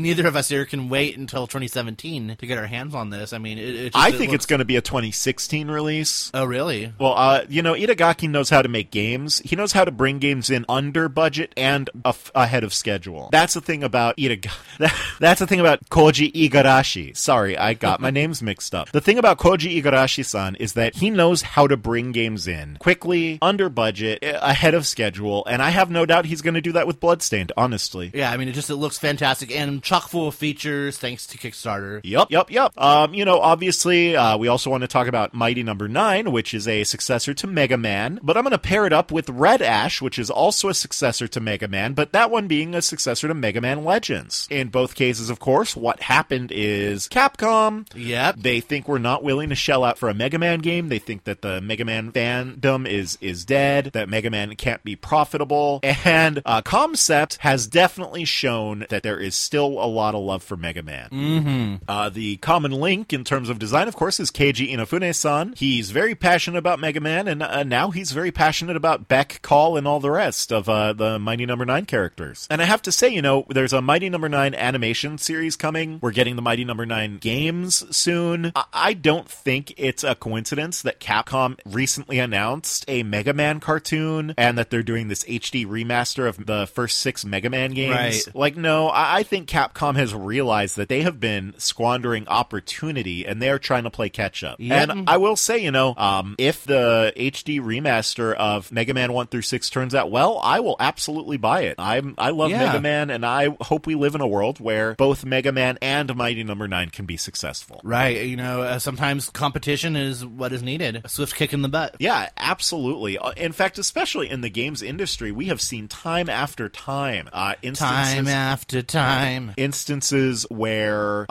can wait until 2017 to get our hands on this. I think it's going to be a 2016 release. Oh, really? Well, Itagaki knows how to make games. He knows how to bring games in under budget and ahead of schedule. That's the thing about That's the thing about Koji Igarashi. Sorry, I got my names mixed up. The thing about Koji Igarashi-san is that he knows how to bring games in quickly, under budget, ahead of schedule, and I have no doubt he's going to do that with Bloodstained, honestly. Yeah, it looks fantastic and chock full of features thanks to Kickstarter. Yep. Obviously, we also want to talk about Mighty Number 9, which is a successor to Mega Man, but I'm going to pair it up with Red Ash, which is also a successor to Mega Man, but that one being a successor to Mega Man Legends. In both cases, of course, what happened is Capcom, they think we're not willing to shell out for a Mega Man game. They think that the Mega Man fandom is dead, that Mega Man can't be profitable, and ComSec concept has definitely shown that there is still a lot of love for Mega Man. The common link in terms of design, of course, is Keiji Inafune-san. He's very passionate about Mega Man, and now he's very passionate about Beck, Call, and all the rest of the Mighty No. 9 characters. And I have to say, there's a Mighty No. 9 animation series coming. We're getting the Mighty No. 9 games soon. I don't think it's a coincidence that Capcom recently announced a Mega Man cartoon and that they're doing this HD remaster of the first 6 Mega Man games. Right. No, I think Capcom has realized that they have been squandering opportunity and they're trying to play catch up. Yep. And I will say, if the HD remaster of Mega Man 1 through 6 turns out well, I will absolutely buy it. I love Mega Man, and I hope we live in a world where both Mega Man and Mighty No. 9 can be successful. Right. Sometimes competition is what is needed. A swift kick in the butt. Yeah, absolutely. In fact, especially in the games industry, we have seen time after time instances where,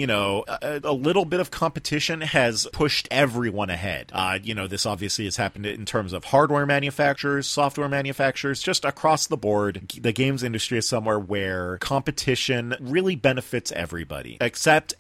a little bit of competition has pushed everyone ahead. This obviously has happened in terms of hardware manufacturers, software manufacturers, just across the board. The games industry is somewhere where competition really benefits everybody, except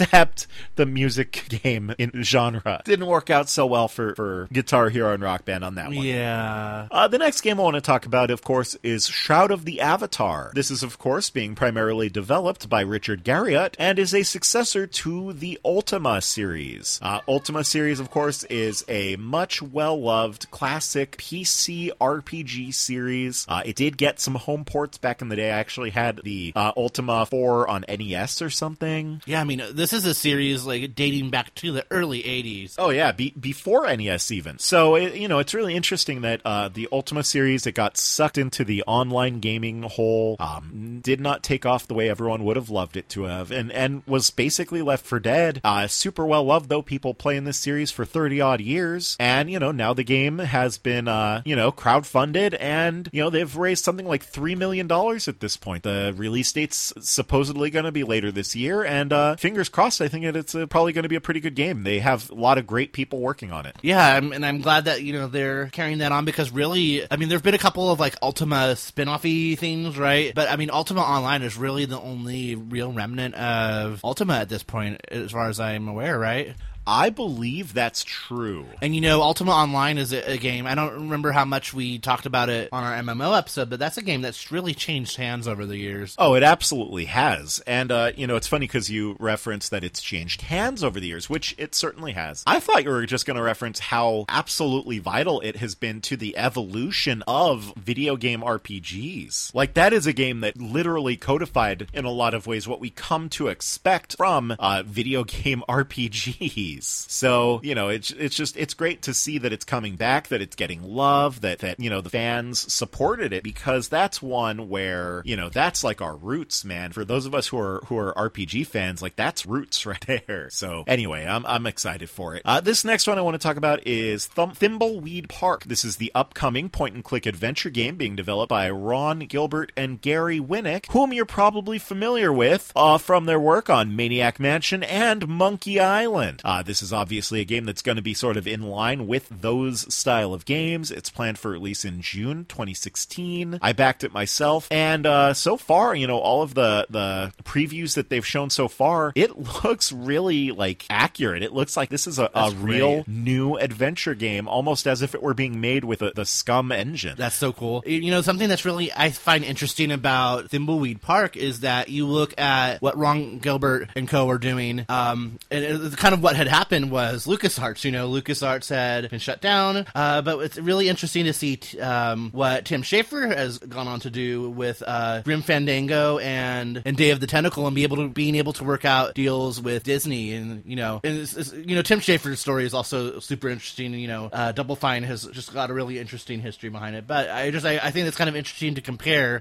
the music game in genre. Didn't work out so well for Guitar Hero and Rock Band on that one. Yeah. The next game I want to talk about, of course, is Shroud of the Avatar. This is, of course, being primarily developed by Richard Garriott and is a successor to the Ultima series. Ultima series, of course, is a much well-loved classic PC RPG series. It did get some home ports back in the day. I actually had the Ultima 4 on NES or something. Yeah, this is a series dating back to the early 80s. Oh yeah, before NES even. So it's really interesting that the Ultima series, it got sucked into the online gaming hole, did not take off the way everyone would have loved it to have, and was basically left for dead. Super well loved though. People playing this series for 30 odd years, and now the game has been crowdfunded, and they've raised something like $3 million at this point. The release date's supposedly going to be later this year, and fingers crossed, I think it's probably going to be a pretty good game. They have a lot of great people working on it. Yeah, and I'm glad that they're carrying that on, because really, there've been a couple of Ultima spin-offy things, right? But Ultima Online is really the only real remnant of Ultima at this point, as far as I'm aware, right? I believe that's true. And Ultima Online is a game, I don't remember how much we talked about it on our MMO episode, but that's a game that's really changed hands over the years. Oh, it absolutely has. And, it's funny because you referenced that it's changed hands over the years, which it certainly has. I thought you were just going to reference how absolutely vital it has been to the evolution of video game RPGs. That is a game that literally codified, in a lot of ways, what we come to expect from video game RPGs. So, it's great to see that it's coming back, that it's getting love, that the fans supported it, because that's one where, that's our roots, man. For those of us who are RPG fans, that's roots right there. So anyway, I'm excited for it. This next one I want to talk about is Thimbleweed Park. This is the upcoming point-and-click adventure game being developed by Ron Gilbert and Gary Winnick, whom you're probably familiar with from their work on Maniac Mansion and Monkey Island. This is obviously a game that's going to be sort of in line with those style of games. It's planned for release in June 2016. I backed it myself, and so far, all of the previews that they've shown so far, it looks really accurate. It looks like this is a real new adventure game, almost as if it were being made with the SCUM engine. That's so cool. Something that's really I find interesting about Thimbleweed Park is that you look at what Ron Gilbert and co. are doing, and kind of what had happened was LucasArts. LucasArts had been shut down, but it's really interesting to see what Tim Schafer has gone on to do with Grim Fandango and Day of the Tentacle, and being able to work out deals with Disney, and Tim Schafer's story is also super interesting. Double Fine has just got a really interesting history behind it, but I think it's kind of interesting to compare.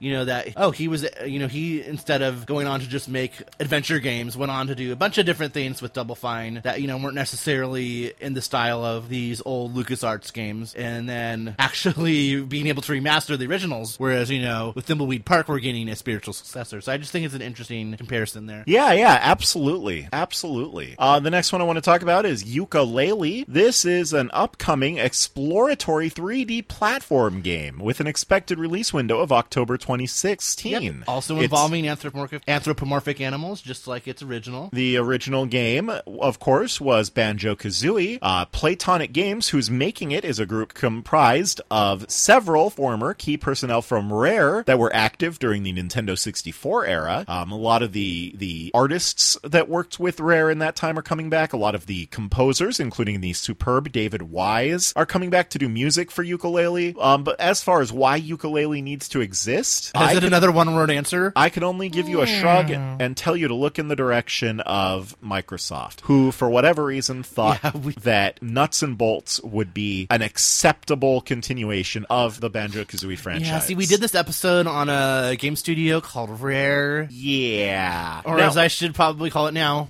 He instead of going on to just make adventure games, went on to do a bunch of different things with Double Fine that weren't necessarily in the style of these old LucasArts games, and then actually being able to remaster the originals, whereas, with Thimbleweed Park, we're getting a spiritual successor. So I just think it's an interesting comparison there. Yeah, absolutely. Absolutely. The next one I want to talk about is Yooka-Laylee. This is an upcoming exploratory 3D platform game with an expected release window of October 2016. Yep. Also involving anthropomorphic animals, just like its original. The original game, of course, was Banjo-Kazooie. Playtonic Games, who's making it, is a group comprised of several former key personnel from Rare that were active during the Nintendo 64 era. A lot of the artists that worked with Rare in that time are coming back. A lot of the composers, including the superb David Wise, are coming back to do music for Yooka-Laylee. But as far as why Yooka-Laylee needs to exist... Is it another one-word answer? I can only give you a shrug and tell you to look in the direction of Microsoft, who, for whatever reason, thought that Nuts and Bolts would be an acceptable continuation of the Banjo-Kazooie franchise. Yeah, see, we did this episode on a game studio called Rare. Yeah. Or as I should probably call it now.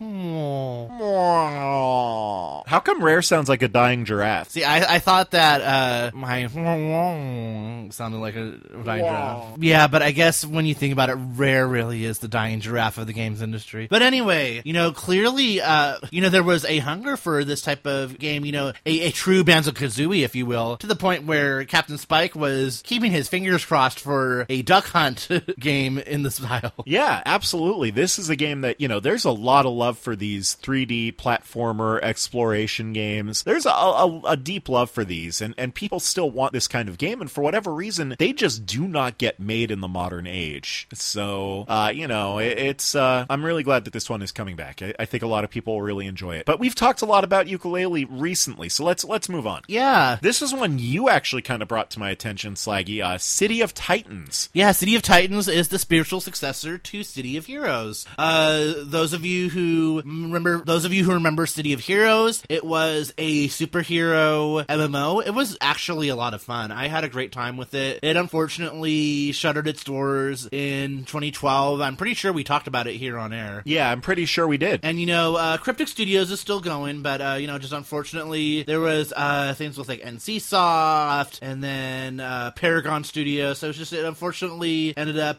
How come Rare sounds like a dying giraffe? See, I thought that my sounded like a dying giraffe. Yeah, but I guess when you think about it, Rare really is the dying giraffe of the games industry. But anyway, clearly, there was a hunger for this type of game, a true Banjo-Kazooie, if you will, to the point where Captain Spike was keeping his fingers crossed for a Duck Hunt game in the style. Yeah, absolutely. This is a game that, there's a lot of love for these 3D platformer exploration games. There's a deep love for these, and people still want this kind of game, and for whatever reason, they just do not get made in the modern age. So, I'm really glad that this one is coming back. I think a lot of people will really enjoy it. But we've talked a lot about Yooka-Laylee recently, so let's move on. Yeah. This is one you actually kind of brought to my attention, Slaggy. City of Titans. Yeah, City of Titans is the spiritual successor to City of Heroes. Those of you who remember City of Heroes, it was a superhero MMO. It was actually a lot of fun. I had a great time with it. It unfortunately shuttered its doors in 2012. I'm pretty sure we talked about it here on air. Yeah, I'm pretty sure we did. And, Cryptic Studios is still going, but, just unfortunately, there was things with, like, NCSoft, and then Paragon Studios, so it unfortunately ended up,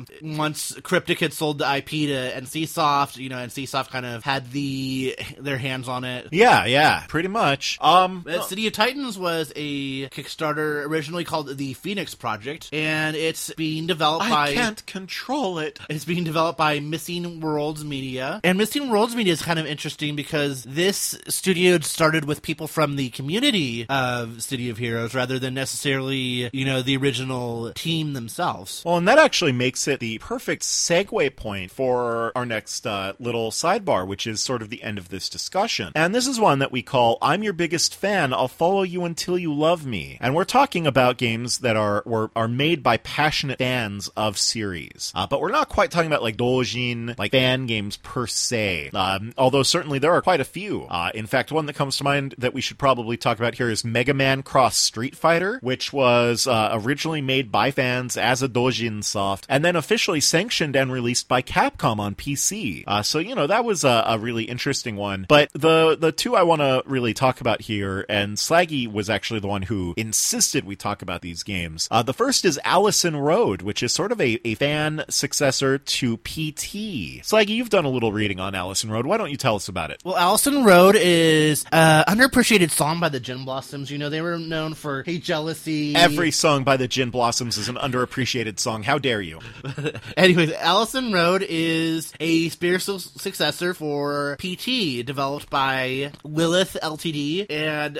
once Cryptic had sold the IP to NCSoft, NCSoft kind of had their hands on it. Yeah, pretty much. City of Titans was a Kickstarter originally called the Phoenix Project, and it's being developed by... I can't control it. It's being developed by Missing Worlds Media. And Missing Worlds Media is kind of interesting because this studio started with people from the community of City of Heroes rather than necessarily, the original team themselves. Well, and that actually makes it the perfect segue point for our next little sidebar, which is sort of the end of this discussion. And this is one that we call I'm Your Biggest Fan, I'll Follow You Until You Love Me. And we're talking about games that are made by passionate fans of series. But we're not quite talking about like doujin, like fan games per se. Although certainly there are quite a few. In fact, one that comes to mind that we should probably talk about here is Mega Man Cross Street Fighter, which was originally made by fans as a doujin soft, and then officially sanctioned and released by Capcom on PC. So that was a really interesting one. But the two I want to really talk about here, and Slaggy was actually the one who insisted we talk about these games. The first is Allison Road, which is sort of a fan successor to PT. Slaggy, you've done a little reading on Allison Road. Why don't you tell us about it? Well, Allison Road is an underappreciated song by the Gin Blossoms. They were known for Hey Jealousy. Every song by the Gin Blossoms is an underappreciated song. How dare you? Anyways, Allison Road is a spiritual successor for PT, developed by Lilith Ltd. And,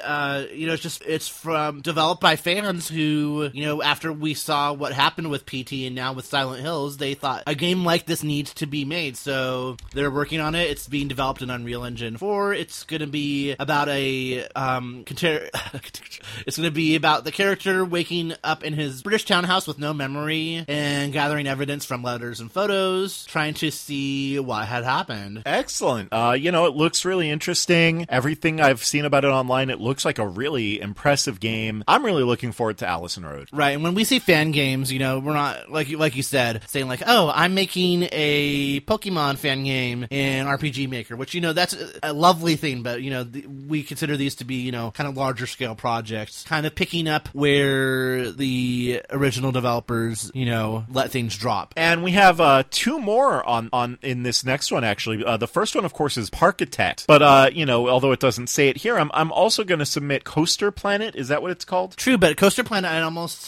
it's developed by fans who, after we saw what happened with PT and now with Silent Hills, they thought a game like this needs to be made. So they're working on it. It's being developed in Unreal Engine 4. It's going to be about it's going to be about the character waking up in his British townhouse with no memory and gathering evidence from letters and photos, trying to see what had happened. Excellent. It looks really interesting. Everything I've seen about it online, it looks like a really impressive game. I'm really looking forward to Allison Road. Right, and when we say fan games, we're not, like you said, saying like, oh, I'm making a Pokemon fan game in RPG Maker, which, that's a lovely thing, but, you know, we consider these to be, you know, kind of larger scale projects, kind of picking up where the original developers, you know, let things drop. And we have two more on in this next one, actually. The first one, of course, is Parkitect. But, you know, although it doesn't say it here, I'm also going to submit Coaster Planet. Is that what it's called? True, but Coaster Planet, I'd almost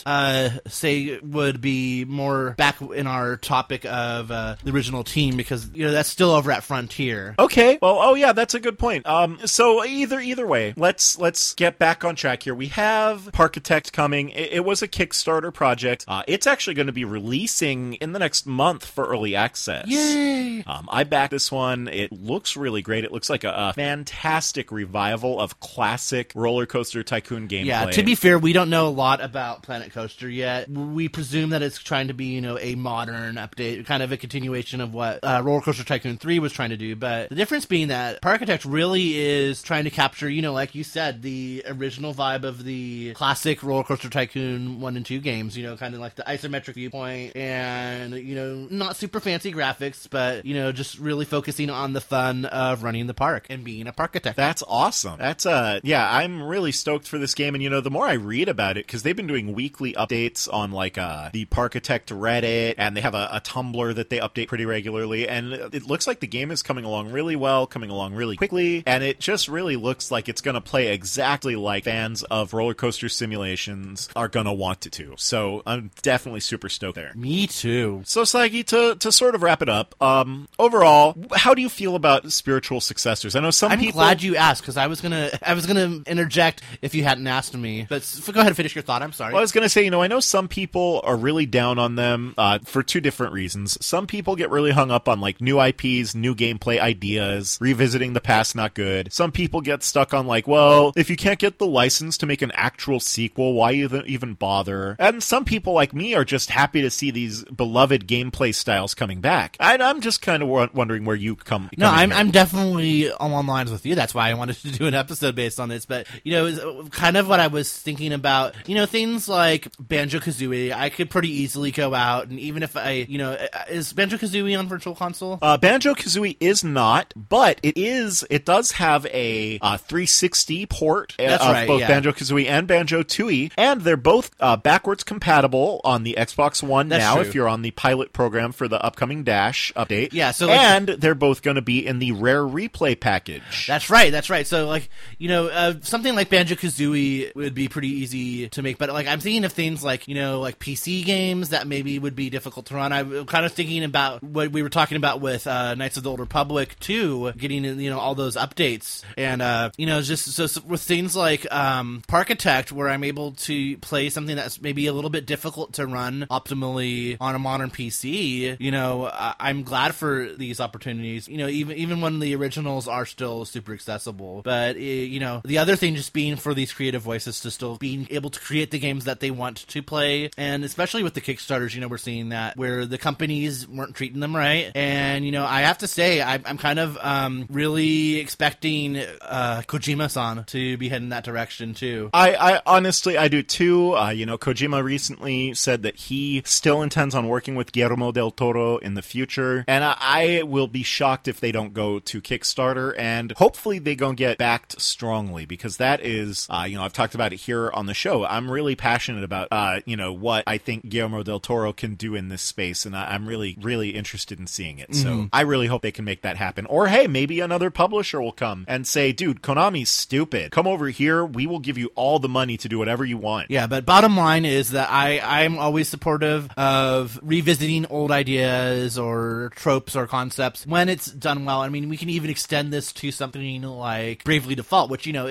say would be more back in our topic of the original team, because, you know, that's still over at Frontier. Okay. Well, oh yeah, that's a good point. So either way, let's get back on track here. We have Parkitect coming. It was a Kickstarter project. It's actually going to be releasing in the next month for early access. Yay! I backed this one. It looks really great. It looks like a fantastic revival of classic Roller Coaster Tycoon gameplay. Yeah, to be fair, we don't know a lot about Planet Coaster yet. We presume that it's trying to be, you know, a modern update, kind of a continuation of what Roller Coaster Tycoon 3 was trying to do. But the difference being that Parkitect really is trying to capture, you know, like you said, the original vibe of the classic Roller Coaster Tycoon 1 and 2 games, you know, kind of like the isometric viewpoint and, you know, not super fancy graphics, but, you know, just really focusing on the fun of running the park and being a Parkitect. That's awesome. That's, yeah, I'm really stoked for this game. And, you know, the more I read about it, because they've been doing weekly updates on, like, the Parkitect Reddit, and they have a Tumblr that they update pretty regularly, and it looks like the game is coming along really well, coming along really quickly, and it just really looks like it's going to play exactly like fans of roller coaster simulations are going to want it to. So I'm definitely super stoked there. Me too. So, Saigi, to sort of wrap it up, overall, how do you feel about spiritual successors? I know I'm people... glad you asked, because I was gonna interject if you hadn't asked me. But go ahead and finish your thought. I'm sorry. Well, I was gonna say, you know, I know some people are really down on them for two different reasons. Some people get really hung up on like new IPs, new gameplay ideas, revisiting the past not good. Some people get stuck on like, well, if you can't get the license to make an actual sequel, why even bother? And some people like me are just happy to see these beloved gameplay styles coming back. I'm just kind of wondering where you come. No, I'm definitely along lines with you. That's why I wanted to do an episode based on this. But, you know, it's kind of what I was thinking about. You know, things like Banjo-Kazooie, I could pretty easily go out, and even if I, you know, is Banjo-Kazooie on Virtual Console? Banjo-Kazooie is not, but it does have a 360 port of both Banjo-Kazooie and Banjo-Tooie, and they're both backwards compatible on the Xbox One now, if you're on the pilot program for the upcoming Dash update. Yeah, so and they're both going to be in the Rare Replay package. That's right. So, like, you know, something like Banjo-Kazooie would be pretty easy to make, but, like, I'm thinking of things like, you know, like PC games that maybe would be difficult to run. I'm kind of thinking about what we were talking about with Knights of the Old Republic 2, getting, you know, all those updates. And, you know, just so with things like Parkitect, where I'm able to play something that's maybe a little bit difficult to run optimally on a modern PC, you know, I'm glad for these opportunities, you know, even when the originals are still super accessible. But, you know, the other thing just being for these creative voices to still being able to create the games that they want to play. And especially with the Kickstarters, you know, we're seeing that where the companies weren't treating them right. And, you know, I have to say, I'm kind of really expecting Kojima-san to be heading that direction too. I honestly, I do too. You know, Kojima recently said that he still intends on working with Guillermo del Toro in the future, and I will be shocked if they don't go to Kickstarter, and hopefully they gonna get backed strongly, because that is, you know, I've talked about it here on the show. I'm really passionate about, you know, what I think Guillermo del Toro can do in this space, and I'm really, really interested in seeing it. So I really hope they can make that happen. Or hey, maybe another publisher will come and say, dude, Konami's stupid. Come over here. We will give you all the money to do whatever you want. Yeah, but bottom line is that I'm always supportive of revisiting old ideas or tropes or concepts when it's done well. I mean, we can even extend this to something like Bravely Default, which, you know,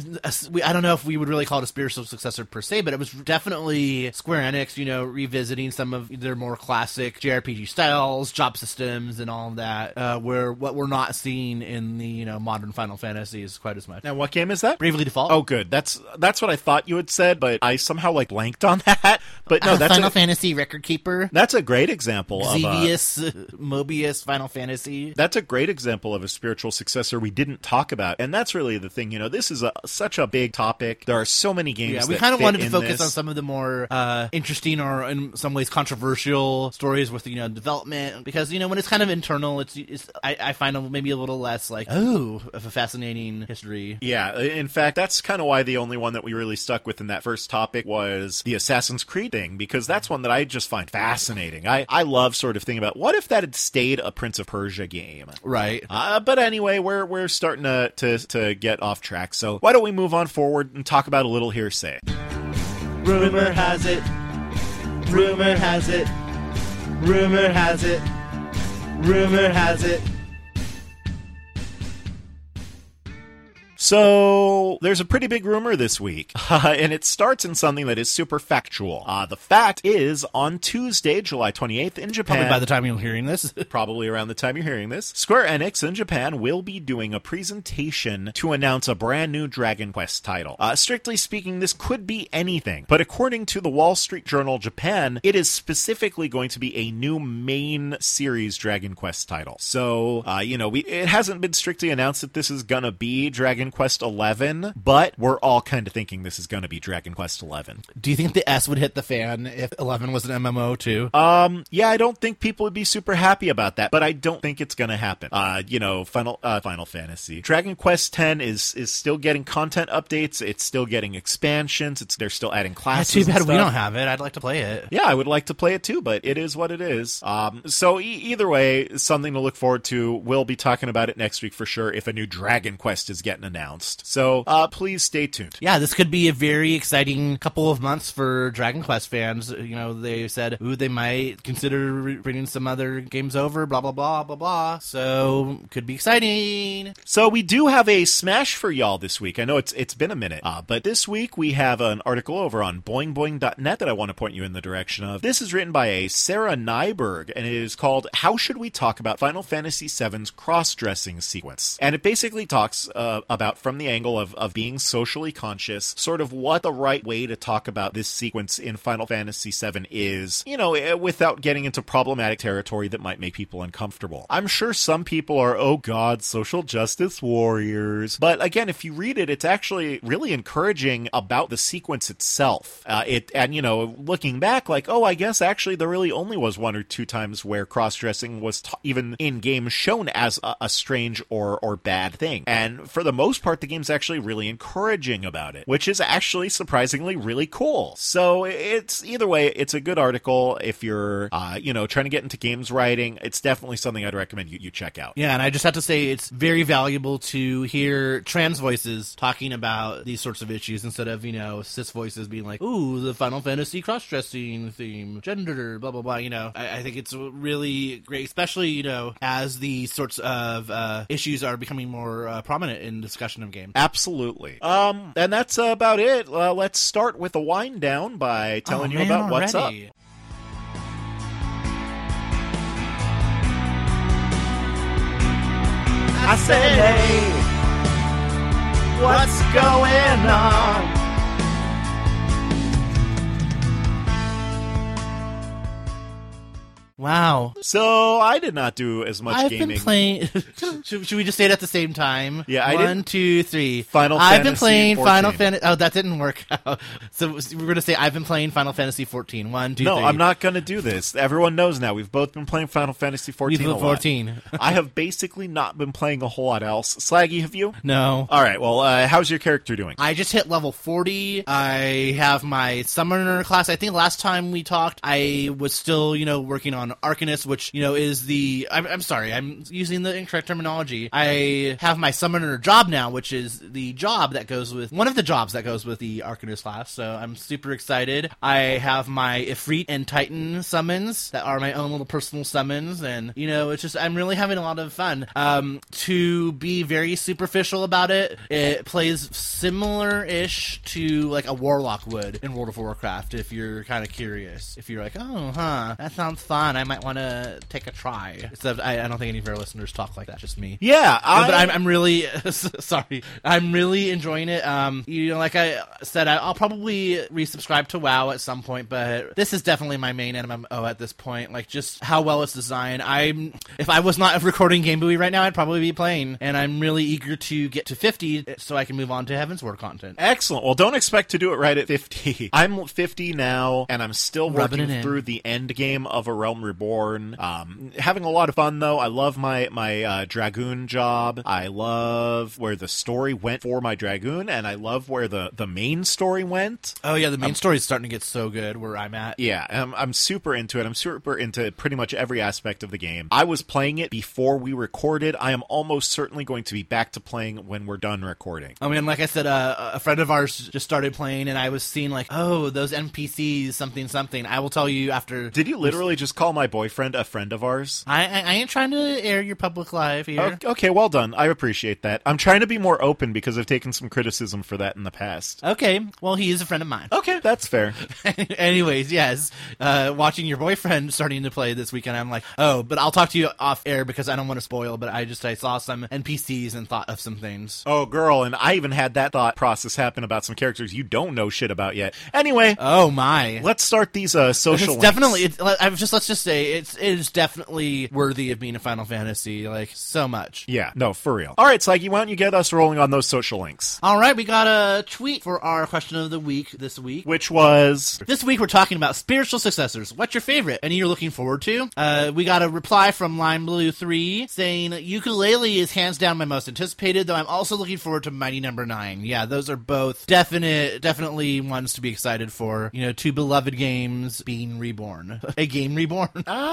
I don't know if we would really call it a spiritual successor per se, but it was definitely Square Enix, you know, revisiting some of their more classic JRPG styles, job systems, and all of that, where what we're not seeing in the, you know, modern Final Fantasy is quite as much. And what game is that? Bravely Default. Oh, good. That's what I thought you had said, but I somehow like blanked on that. But no, that's Final Fantasy record keeper. That's a great example of Mobius, Final Fantasy. That's a great example of a spiritual successor we didn't talk about, and that's really the thing. This is such a big topic. There are so many games. Yeah, we kind of wanted to focus on some of the more interesting or in some ways controversial stories with development, because when it's kind of internal, I find maybe a little less like of a fascinating history. Yeah, in fact, that's kind of why the only one that we really stuck with in that first topic was the Assassin's Creed thing, because that's one that I just find fascinating. I love sort of thinking about what if that had stayed a Prince of Persia game, right? But anyway, we're starting to get off track. So why don't we move on forward and talk about a little hearsay? Rumor has it. Rumor has it. Rumor has it. Rumor has it. So, there's a pretty big rumor this week, and it starts in something that is super factual. The fact is, on Tuesday, July 28th in Japan... Probably by the time you're hearing this. Probably around the time you're hearing this. Square Enix in Japan will be doing a presentation to announce a brand new Dragon Quest title. Strictly speaking, this could be anything, but according to the Wall Street Journal Japan, it is specifically going to be a new main series Dragon Quest title. So, it hasn't been strictly announced that this is gonna be Dragon Quest 11, but we're all kind of thinking this is going to be Dragon Quest 11. Do you think the S would hit the fan if 11 was an MMO too? Yeah, I don't think people would be super happy about that, but I don't think it's going to happen. Final Fantasy. Dragon Quest 10 is still getting content updates. It's still getting expansions. They're still adding classes. That's too bad we don't have it. I'd like to play it. Yeah, I would like to play it too, but it is what it is. So either way, something to look forward to. We'll be talking about it next week for sure if a new Dragon Quest is getting announced. So please stay tuned. Yeah, this could be a very exciting couple of months for Dragon Quest fans. They said, they might consider bringing some other games over, blah, blah, blah, blah, blah. So, could be exciting. So, we do have a smash for y'all this week. I know it's been a minute, but this week we have an article over on boingboing.net that I want to point you in the direction of. This is written by a Sarah Nyberg, and it is called How Should We Talk About Final Fantasy VII's Cross-Dressing Sequence? And it basically talks about from the angle of being socially conscious, sort of what the right way to talk about this sequence in Final Fantasy VII is, without getting into problematic territory that might make people uncomfortable. I'm sure some people are, oh god, social justice warriors. But again, if you read it, it's actually really encouraging about the sequence itself. Looking back, like, oh, I guess actually there really only was one or two times where cross-dressing was even in games shown as a strange or bad thing. And for the most part, the game's actually really encouraging about it, which is actually surprisingly really cool. So it's either way, it's a good article. If you're, trying to get into games writing, it's definitely something I'd recommend you check out. Yeah, and I just have to say it's very valuable to hear trans voices talking about these sorts of issues instead of, cis voices being like, ooh, the Final Fantasy cross-dressing theme, gender, blah, blah, blah. I think it's really great, especially, as these sorts of issues are becoming more prominent in discussion of games. Absolutely. And that's about it. Let's start with a wind down by telling you about what's up. I said, hey, what's going on? Wow. So I did not do as much gaming. I've been playing... should we just say it at the same time? Yeah, I did. 1, 2, 3. I've been playing 14. Final Fantasy... Oh, that didn't work out. So we're going to say I've been playing Final Fantasy 14. 1, 2, 3. No, I'm not going to do this. Everyone knows now. We've both been playing Final Fantasy 14 a lot. 14. I have basically not been playing a whole lot else. Slaggy, have you? No. All right, well, how's your character doing? I just hit level 40. I have my Summoner class. I think last time we talked, I was still, working on Arcanist, which, is the... I'm sorry, I'm using the incorrect terminology. I have my Summoner job now, which is the job that goes with... One of the jobs that goes with the Arcanist class, so I'm super excited. I have my Ifrit and Titan summons that are my own little personal summons, and, it's just... I'm really having a lot of fun. To be very superficial about it, it plays similar-ish to, like, a Warlock would in World of Warcraft, if you're kind of curious. If you're like, oh, that sounds fun. fun. I might want to take a try. Except I don't think any of our listeners talk like that. Just me. Yeah, But I'm really sorry. I'm really enjoying it. Like I said, I'll probably resubscribe to WoW at some point, but this is definitely my main MMO at this point. Like, just how well it's designed. If I was not recording Game Buoy right now, I'd probably be playing, and I'm really eager to get to 50 so I can move on to Heavensward content. Excellent. Well, don't expect to do it right at 50. I'm 50 now, and I'm still working through the end game of A Realm Reborn. Having a lot of fun, though. I love my Dragoon job. I love where the story went for my Dragoon, and I love where the main story went. Oh, yeah, the main story is starting to get so good where I'm at. Yeah, I'm super into it. I'm super into pretty much every aspect of the game. I was playing it before we recorded. I am almost certainly going to be back to playing when we're done recording. I mean, like I said, a friend of ours just started playing, and I was seeing like, oh, those NPCs, something. I will tell you after. Did you literally just call my boyfriend a friend of ours? I ain't trying to air your public life here. Okay, well done. I appreciate that. I'm trying to be more open because I've taken some criticism for that in the past. Okay, well, he is a friend of mine. Okay, that's fair. Anyways, yes, watching your boyfriend starting to play this weekend, I'm like, oh, but I'll talk to you off air because I don't want to spoil, but I saw some NPCs and thought of some things. Oh, girl, and I even had that thought process happen about some characters you don't know shit about yet. Anyway. Oh, my. Let's start these social links. Definitely, let's just say, it is definitely worthy of being a Final Fantasy, like, so much. Yeah, no, for real. All right, Psyche, why don't you get us rolling on those social links? All right, we got a tweet for our question of the week this week. Which was? This week we're talking about spiritual successors. What's your favorite? Any you're looking forward to? We got a reply from Line Blue 3 saying, Ukulele is hands down my most anticipated, though I'm also looking forward to Mighty Number 9. Yeah, those are both definitely ones to be excited for. Two beloved games being reborn. A game reborn.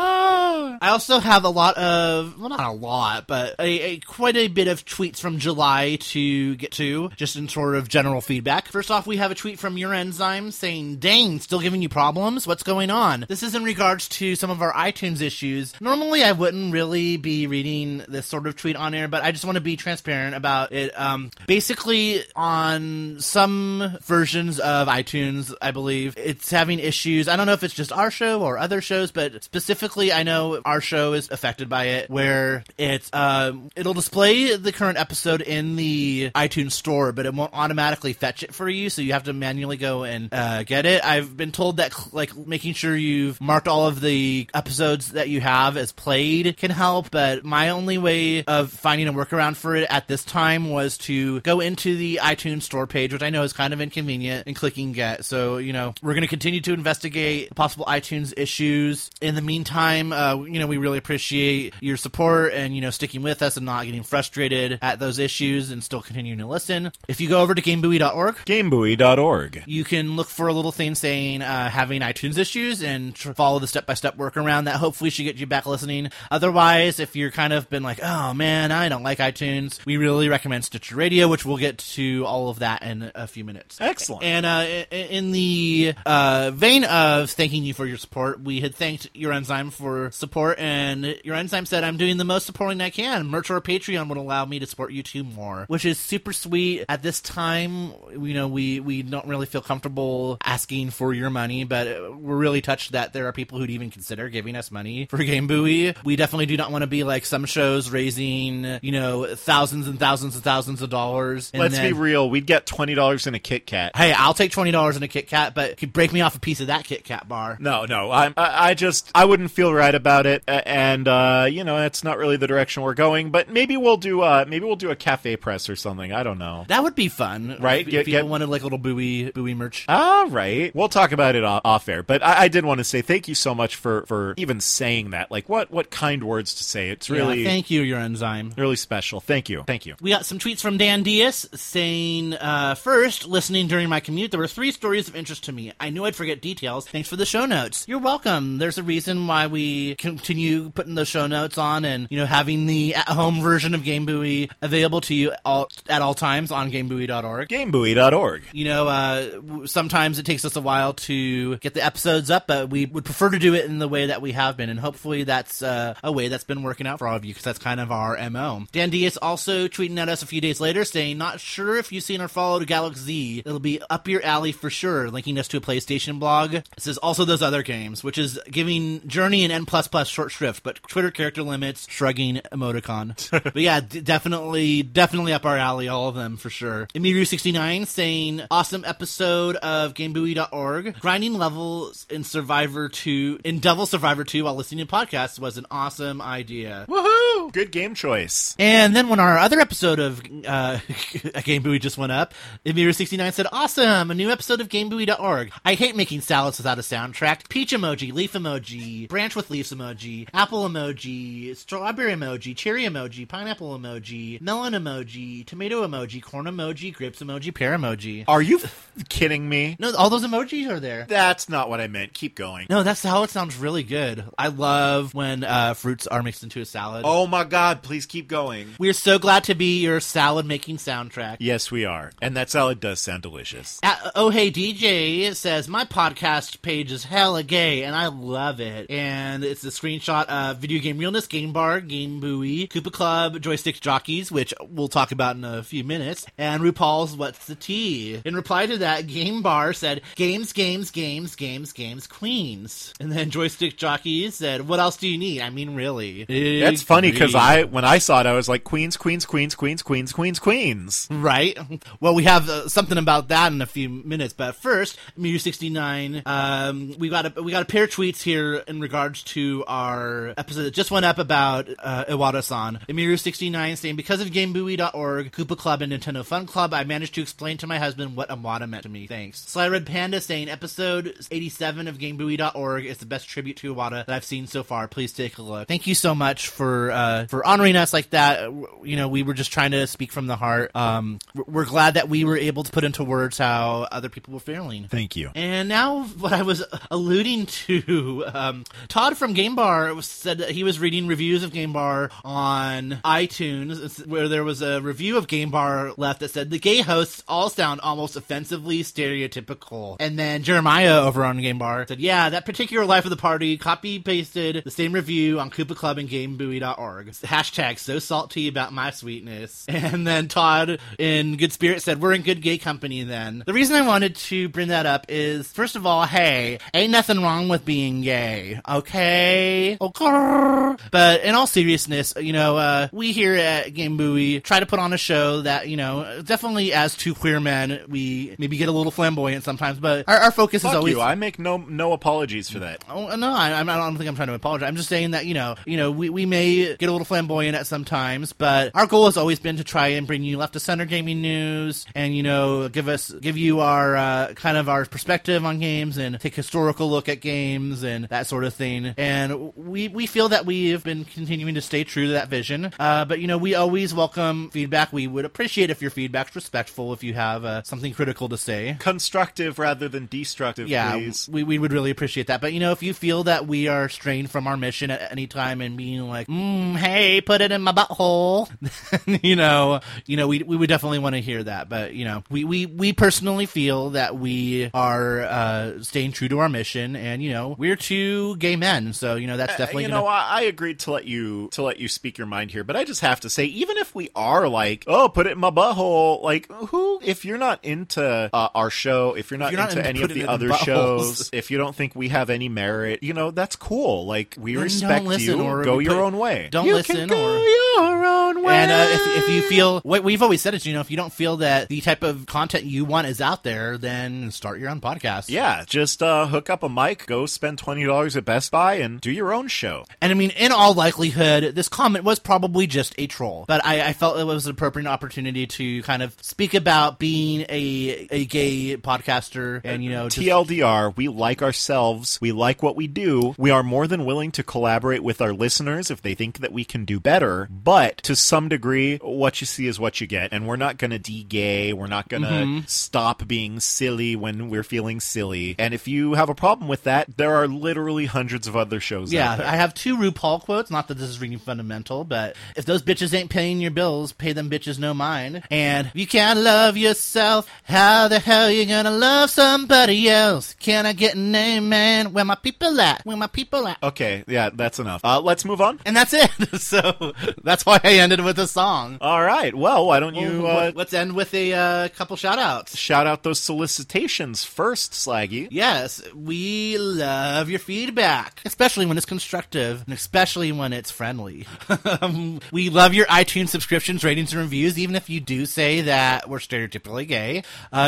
I also have a lot of, well, not a lot, but quite a bit of tweets from July to get to, just in sort of general feedback. First off, we have a tweet from Your Enzyme saying, dang, still giving you problems? What's going on? This is in regards to some of our iTunes issues. Normally, I wouldn't really be reading this sort of tweet on air, but I just want to be transparent about it. Basically, on some versions of iTunes, I believe, it's having issues. I don't know if it's just our show or other shows, but specifically, I know our show is affected by it, where it'll display the current episode in the iTunes store, but it won't automatically fetch it for you, so you have to manually go and get it. I've been told that making sure you've marked all of the episodes that you have as played can help, but my only way of finding a workaround for it at this time was to go into the iTunes store page, which I know is kind of inconvenient, and clicking get. So, we're going to continue to investigate possible iTunes issues. In the meantime, we really appreciate your support and, sticking with us and not getting frustrated at those issues and still continuing to listen. If you go over to GameBuoy.org, you can look for a little thing saying having iTunes issues and follow the step-by-step workaround that hopefully should get you back listening. Otherwise, if you're kind of been like, oh man, I don't like iTunes, we really recommend Stitcher Radio, which we'll get to all of that in a few minutes. Excellent. And in the vein of thanking you for your support, we had thanked Your Enzyme for support, and Your Enzyme said, I'm doing the most supporting I can. Merch or Patreon would allow me to support you two more, which is super sweet. At this time, we don't really feel comfortable asking for your money, but we're really touched that there are people who'd even consider giving us money for Game Buoy. We definitely do not want to be like some shows raising, thousands and thousands and thousands of dollars. Let's be real. We'd get $20 in a Kit Kat. Hey, I'll take $20 in a Kit Kat, but could break me off a piece of that Kit Kat bar. No. I wouldn't feel right about it, and it's not really the direction we're going. But maybe we'll do a cafe press or something. I don't know. That would be fun, right? If people wanted like little buoy merch. All right, we'll talk about it off air. But I did want to say thank you so much for even saying that. Like, what kind words to say? It's really thank you, Your Enzyme. Really special. Thank you. We got some tweets from Dan Diaz saying, first, listening during my commute, there were 3 stories of interest to me. I knew I'd forget details. Thanks for the show notes. You're welcome. There's a reason why we continue putting those show notes on and, having the at-home version of Game Buoy available to you at all times on GameBuoy.org. GameBuoy.org. Sometimes it takes us a while to get the episodes up, but we would prefer to do it in the way that we have been, and hopefully that's a way that's been working out for all of you, because that's kind of our MO. Dan Diaz also tweeting at us a few days later saying, not sure if you've seen or followed Galaxy. It'll be up your alley for sure, linking us to a PlayStation blog. It says also those other games, which is giving between Journey and N++ short shrift, but Twitter character limits, shrugging emoticon. But yeah, definitely up our alley, all of them for sure. Emiru69 saying, awesome episode of GameBuoy.org. Grinding levels in Devil Survivor 2 while listening to podcasts was an awesome idea. Woohoo! Good game choice. And then when our other episode of Game Buoy just went up, Emiru69 said, awesome, a new episode of GameBuoy.org. I hate making salads without a soundtrack. Peach emoji, leaf emoji, branch with leaves emoji, apple emoji, strawberry emoji, cherry emoji, pineapple emoji, melon emoji, tomato emoji, corn emoji, grapes emoji, pear emoji. Are you kidding me? No, all those emojis are there. That's not what I meant. Keep going. No, that's how it sounds really good. I love when fruits are mixed into a salad. Oh my god, please keep going. We're so glad to be your salad-making soundtrack. Yes, we are. And that salad does sound delicious. Oh Hey DJ says, my podcast page is hella gay, and I love it. And it's a screenshot of Video Game Realness, Game Bar, Game Buoy, Koopa Club, Joystick Jockeys, which we'll talk about in a few minutes, and RuPaul's What's the Tea? In reply to that, Game Bar said, games, queens. And then Joystick Jockeys said, what else do you need? I mean, really. That's funny, because when I saw it, I was like, queens. Right? Well, we have something about that in a few minutes, but first, Mew69, we got a pair of tweets here in regards to our episode that just went up about Iwata-san. Emiru69 saying, because of GameBuoy.org, Koopa Club, and Nintendo Fun Club, I managed to explain to my husband what Iwata meant to me. Thanks. Sly Red Panda saying, episode 87 of GameBuoy.org is the best tribute to Iwata that I've seen so far. Please take a look. Thank you so much for honoring us like that. You know, we were just trying to speak from the heart. We're glad that we were able to put into words how other people were feeling. Thank you. And now what I was alluding to, Todd from Game Bar said that he was reading reviews of Game Bar on iTunes, where there was a review of Game Bar left that said, the gay hosts all sound almost offensively stereotypical. And then Jeremiah over on Game Bar said, yeah, that particular life of the party copy-pasted the same review on Koopa Club and GameBuoy.org. Hashtag so salty about my sweetness. And then Todd, in good spirit, said, we're in good gay company then. The reason I wanted to bring that up is, first of all, hey, ain't nothing wrong with being gay, okay? Okay. But in all seriousness, you know, we here at Game Buoy try to put on a show that, you know, definitely as two queer men, we maybe get a little flamboyant sometimes, but our focus is always... you. I make no apologies for that. Oh, no, I don't think I'm trying to apologize. I'm just saying that, you know, we may get a little flamboyant at some times, but our goal has always been to try and bring you left to center gaming news and, you know, give you our kind of our perspective on games and take a historical look at games and that sort of thing. And we feel that we have been continuing to stay true to that vision. But, you know, we always welcome feedback. We would appreciate if your feedback's respectful, if you have something critical to say. Constructive rather than destructive, please. We would really appreciate that. But, you know, if you feel that we are straying from our mission at any time and being like, hey, put it in my butthole, you know, we would definitely want to hear that. But, you know, we personally feel that we are staying true to our mission, and, you know, we're two gay men, so, you know, that's definitely I agreed to let you speak your mind here, but I just have to say, even if we are like, oh, put it in my butthole, like, if you're not into our show, if you're not into any of the other shows, if you don't think we have any merit, you know, that's cool. Like, we respect you. Go your own way. Don't you listen can go your own way. And if you feel, what we've always said is, you know, if you don't feel that the type of content you want is out there, then start your own podcast. Yeah, just hook up a mic, go spend $20 at Best Buy, and do your own show. And I mean, in all likelihood, this comment was probably just a troll, but I felt it was an appropriate opportunity to kind of speak about being a gay podcaster, and, you know, TLDR, we like ourselves, we like what we do, we are more than willing to collaborate with our listeners if they think that we can do better, but to some degree, what you see is what you get, and we're not going to de-gay, we're not going to stop being silly when we're feeling silly, and if you have a problem with that, there are literally hundreds of other shows out there. I have two RuPaul quotes, not that this is reading fundamental, but if those bitches ain't paying your bills, pay them bitches no mind, and if you can't love yourself, how the hell you gonna love somebody else? Can I get an amen? Where my people at? Where my people at? Okay, yeah, that's enough. Let's move on. And that's it. So that's why I ended with a song. All right. Well, why don't you... let's end with a couple shout-outs. Shout out those solicitations first, Slaggy. Yes, we love your feedback. feedback, especially when it's constructive, and especially when it's friendly. We love your iTunes subscriptions, ratings, and reviews, even if you do say that we're stereotypically gay.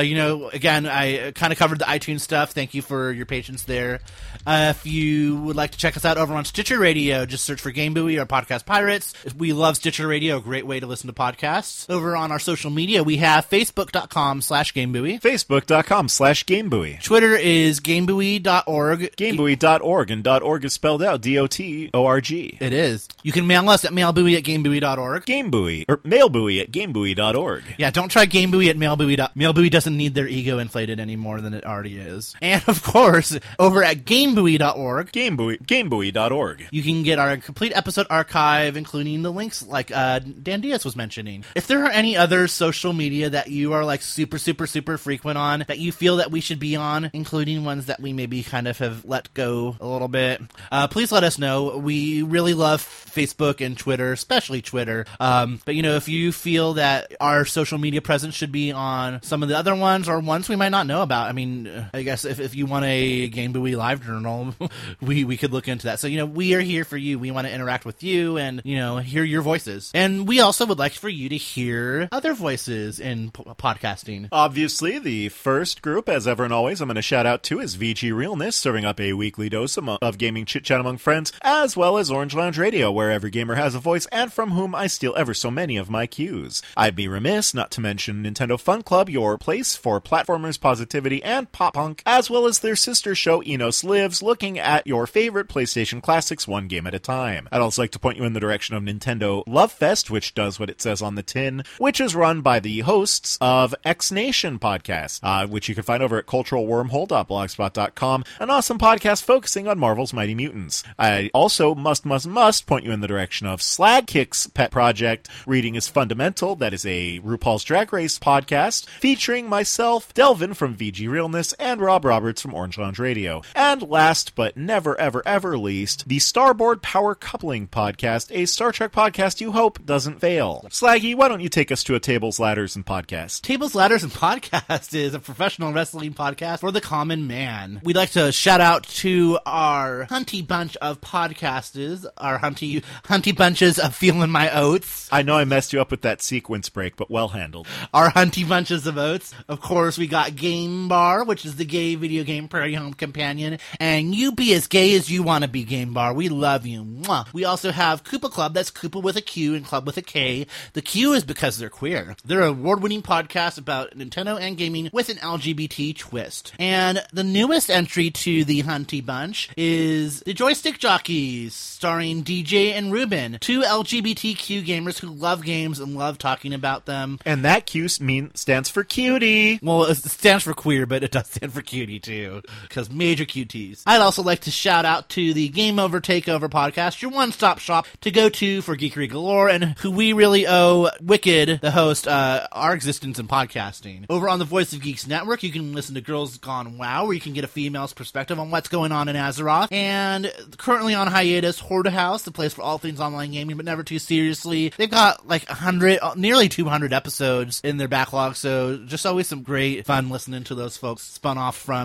Again, I kind of covered the iTunes stuff. Thank you for your patience there. If you would like to check us out over on Stitcher Radio, just search for Game Buoy or Podcast Pirates. We love Stitcher Radio, a great way to listen to podcasts. Over on our social media, we have Facebook.com/GameBuoy. Facebook.com/GameBuoy. Twitter is GameBuoy.org. GameBuoy.org, and .org is spelled out DOTORG. It is. You can mail us at mailbuoy@GameBuoy.org. GameBuoy, or mailbuoy@GameBuoy.org. Yeah, don't try GameBuoy at Mailbuoy. Mailbuoy doesn't need their ego inflated any more than it already is. And of course, over at GameBuoy.org. GameBuoy.org. You can get our complete episode archive, including the links like Dan Diaz was mentioning. If there are any other social media that you are like super frequent on, that you feel that we should be on, including ones that we maybe kind of have let go a little bit, please let us know. We really love Facebook and Twitter, especially Twitter. But if you feel that our social media presence should be on some of the other ones or ones we might not know about, I mean, I guess if you want a Game Buoy live journal, we could look into that. So, we are here for you. We want to interact with you and, hear your voices. And we also would like for you to hear other voices in podcasting. Obviously, the first group, as ever and always, I'm going to shout out to is VG Realness, serving up a weekly dose of gaming chit-chat among friends, as well as Orange Lounge Radio, where every gamer has a voice and from whom I steal ever so many of my cues. I'd be remiss not to mention Nintendo Fun Club, your place for platformers, positivity, and pop-punk, as well as their sister show Enos Lives, looking at your favorite PlayStation classics one game at a time. I'd also like to point you in the direction of Nintendo Love Fest, which does what it says on the tin, which is run by the hosts of X Nation podcast, which you can find over at culturalwormhole.blogspot.com, an awesome podcast focusing on Marvel's Mighty Mutants. I also must point you in the direction of Slagkick's pet project, Reading is Fundamental. That is a RuPaul's Drag Race podcast featuring myself, Delvin from VG Realness, and Rob Roberts from Orange Lounge Radio. And last but never ever least, the Starboard Power Coupling podcast, a Star Trek podcast you hope doesn't fail. Slaggy, why don't you take us to a Tables, Ladders, and Podcast? Tables, Ladders, and Podcast is a professional wrestling podcast for the common man. We'd like to shout out to our hunty bunch of podcasters, our hunty bunches of Feeling My Oats. I know I messed you up with that sequence break, but well handled. Our hunty bunches of oats. Of course, we got Game Bar, which is the gay video game party home companion, and you be as gay as you want to be, Game Bar. We love you. Mwah. We also have Koopa Club. That's Koopa with a Q and Club with a K. The Q is because they're queer. They're an award-winning podcast about Nintendo and gaming with an LGBT twist. And the newest entry to the hunty bunch is the Joystick Jockeys, starring DJ and Ruben, two LGBTQ gamers who love games and love talking about them. And that Q stands for cutie. Well, it stands for queer, but it does stand for cutie too, because major cuties. I'd also like to shout out to the Game Over Takeover podcast, your one-stop shop to go to for geekery galore, and who we really owe Wicked, the host, our existence in podcasting. Over on the Voice of Geeks Network, you can listen to Girls Gone WoW, where you can get a female's perspective on what's going on in Azeroth. And currently on hiatus, Horde House, the place for all things online gaming, but never too seriously. They've got like 100, nearly 200 episodes in their backlog, so just always some great fun listening to those folks, spun off from,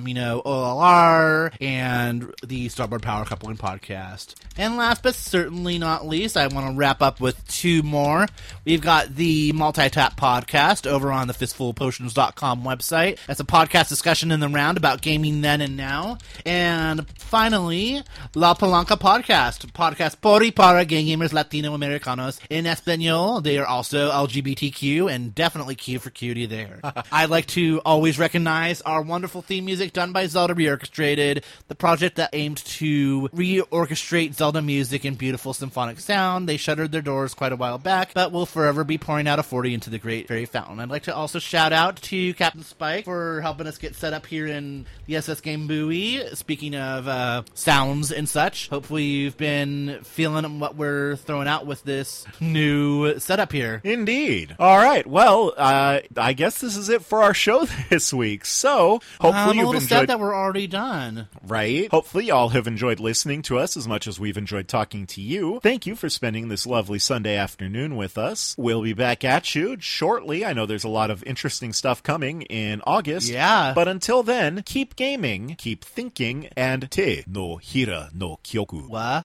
OLR and the Starboard Power Coupling podcast. And last but certainly not least, I want to wrap up with two more. We've got the Multi-Tap podcast over on the fistfulpotions.com website. That's a podcast discussion in the round about gaming then and now. And finally, La Palanca podcast por y para gay gamers Latino-Americanos in Espanol. They are also LGBTQ and definitely Q for cutie there. I'd like to always recognize our wonderful theme music done by Zelda Reorchestrated, the project that aimed to reorchestrate Zelda music in beautiful symphonic sound. They shuttered their doors quite a while back, but will forever be pouring out a 40 into the Great Fairy Fountain. I'd like to also shout out to Captain Spike for helping us get set up here in the SS Game Buoy. Speaking of sounds and such, hopefully you've been feeling what we're throwing out with this new setup here. Indeed. All right. Well, I guess this is it for our show this week. So hopefully you've enjoyed. Sad that we're already done. Right. Hopefully y'all have enjoyed listening to us as much as we've enjoyed talking to you. Thank you for spending this lovely Sunday afternoon with us. We'll be back at you shortly. I know there's a lot of interesting stuff coming in August. Yeah. But until then, keep gaming, keep thinking, and te no hira no kyoku. What?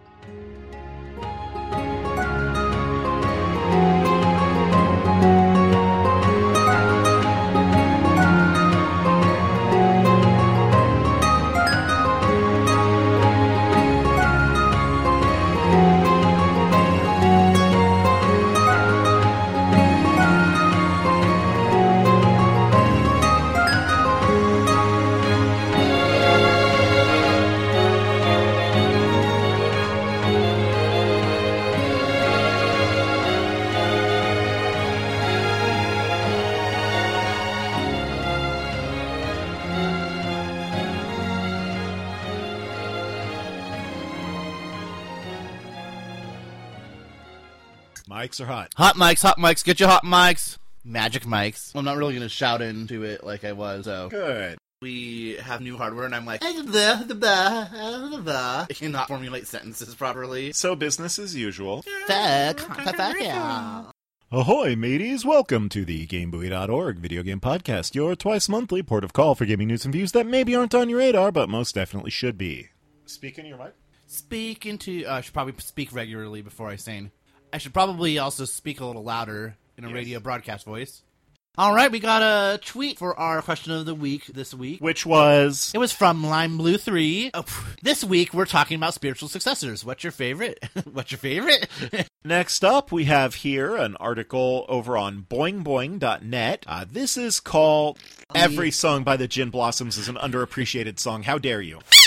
Mics are hot. Hot mics, get your hot mics. Magic mics. I'm not really going to shout into it like I was, so. Good. We have new hardware, and I'm like, I cannot formulate sentences properly. So business as usual. Fuck yeah. Ahoy, mateys! Welcome to the GameBuoy.org video game podcast, your twice-monthly port of call for gaming news and views that maybe aren't on your radar, but most definitely should be. Speak into your mic. Speak into... I should probably speak regularly before I sing. I should probably also speak a little louder in a radio broadcast voice. All right, we got a tweet for our question of the week this week. Which was? It was from LimeBlue3. Oh, this week, we're talking about spiritual successors. What's your favorite? What's your favorite? Next up, we have here an article over on boingboing.net. This is called Every Song by the Gin Blossoms is an Underappreciated Song. How dare you?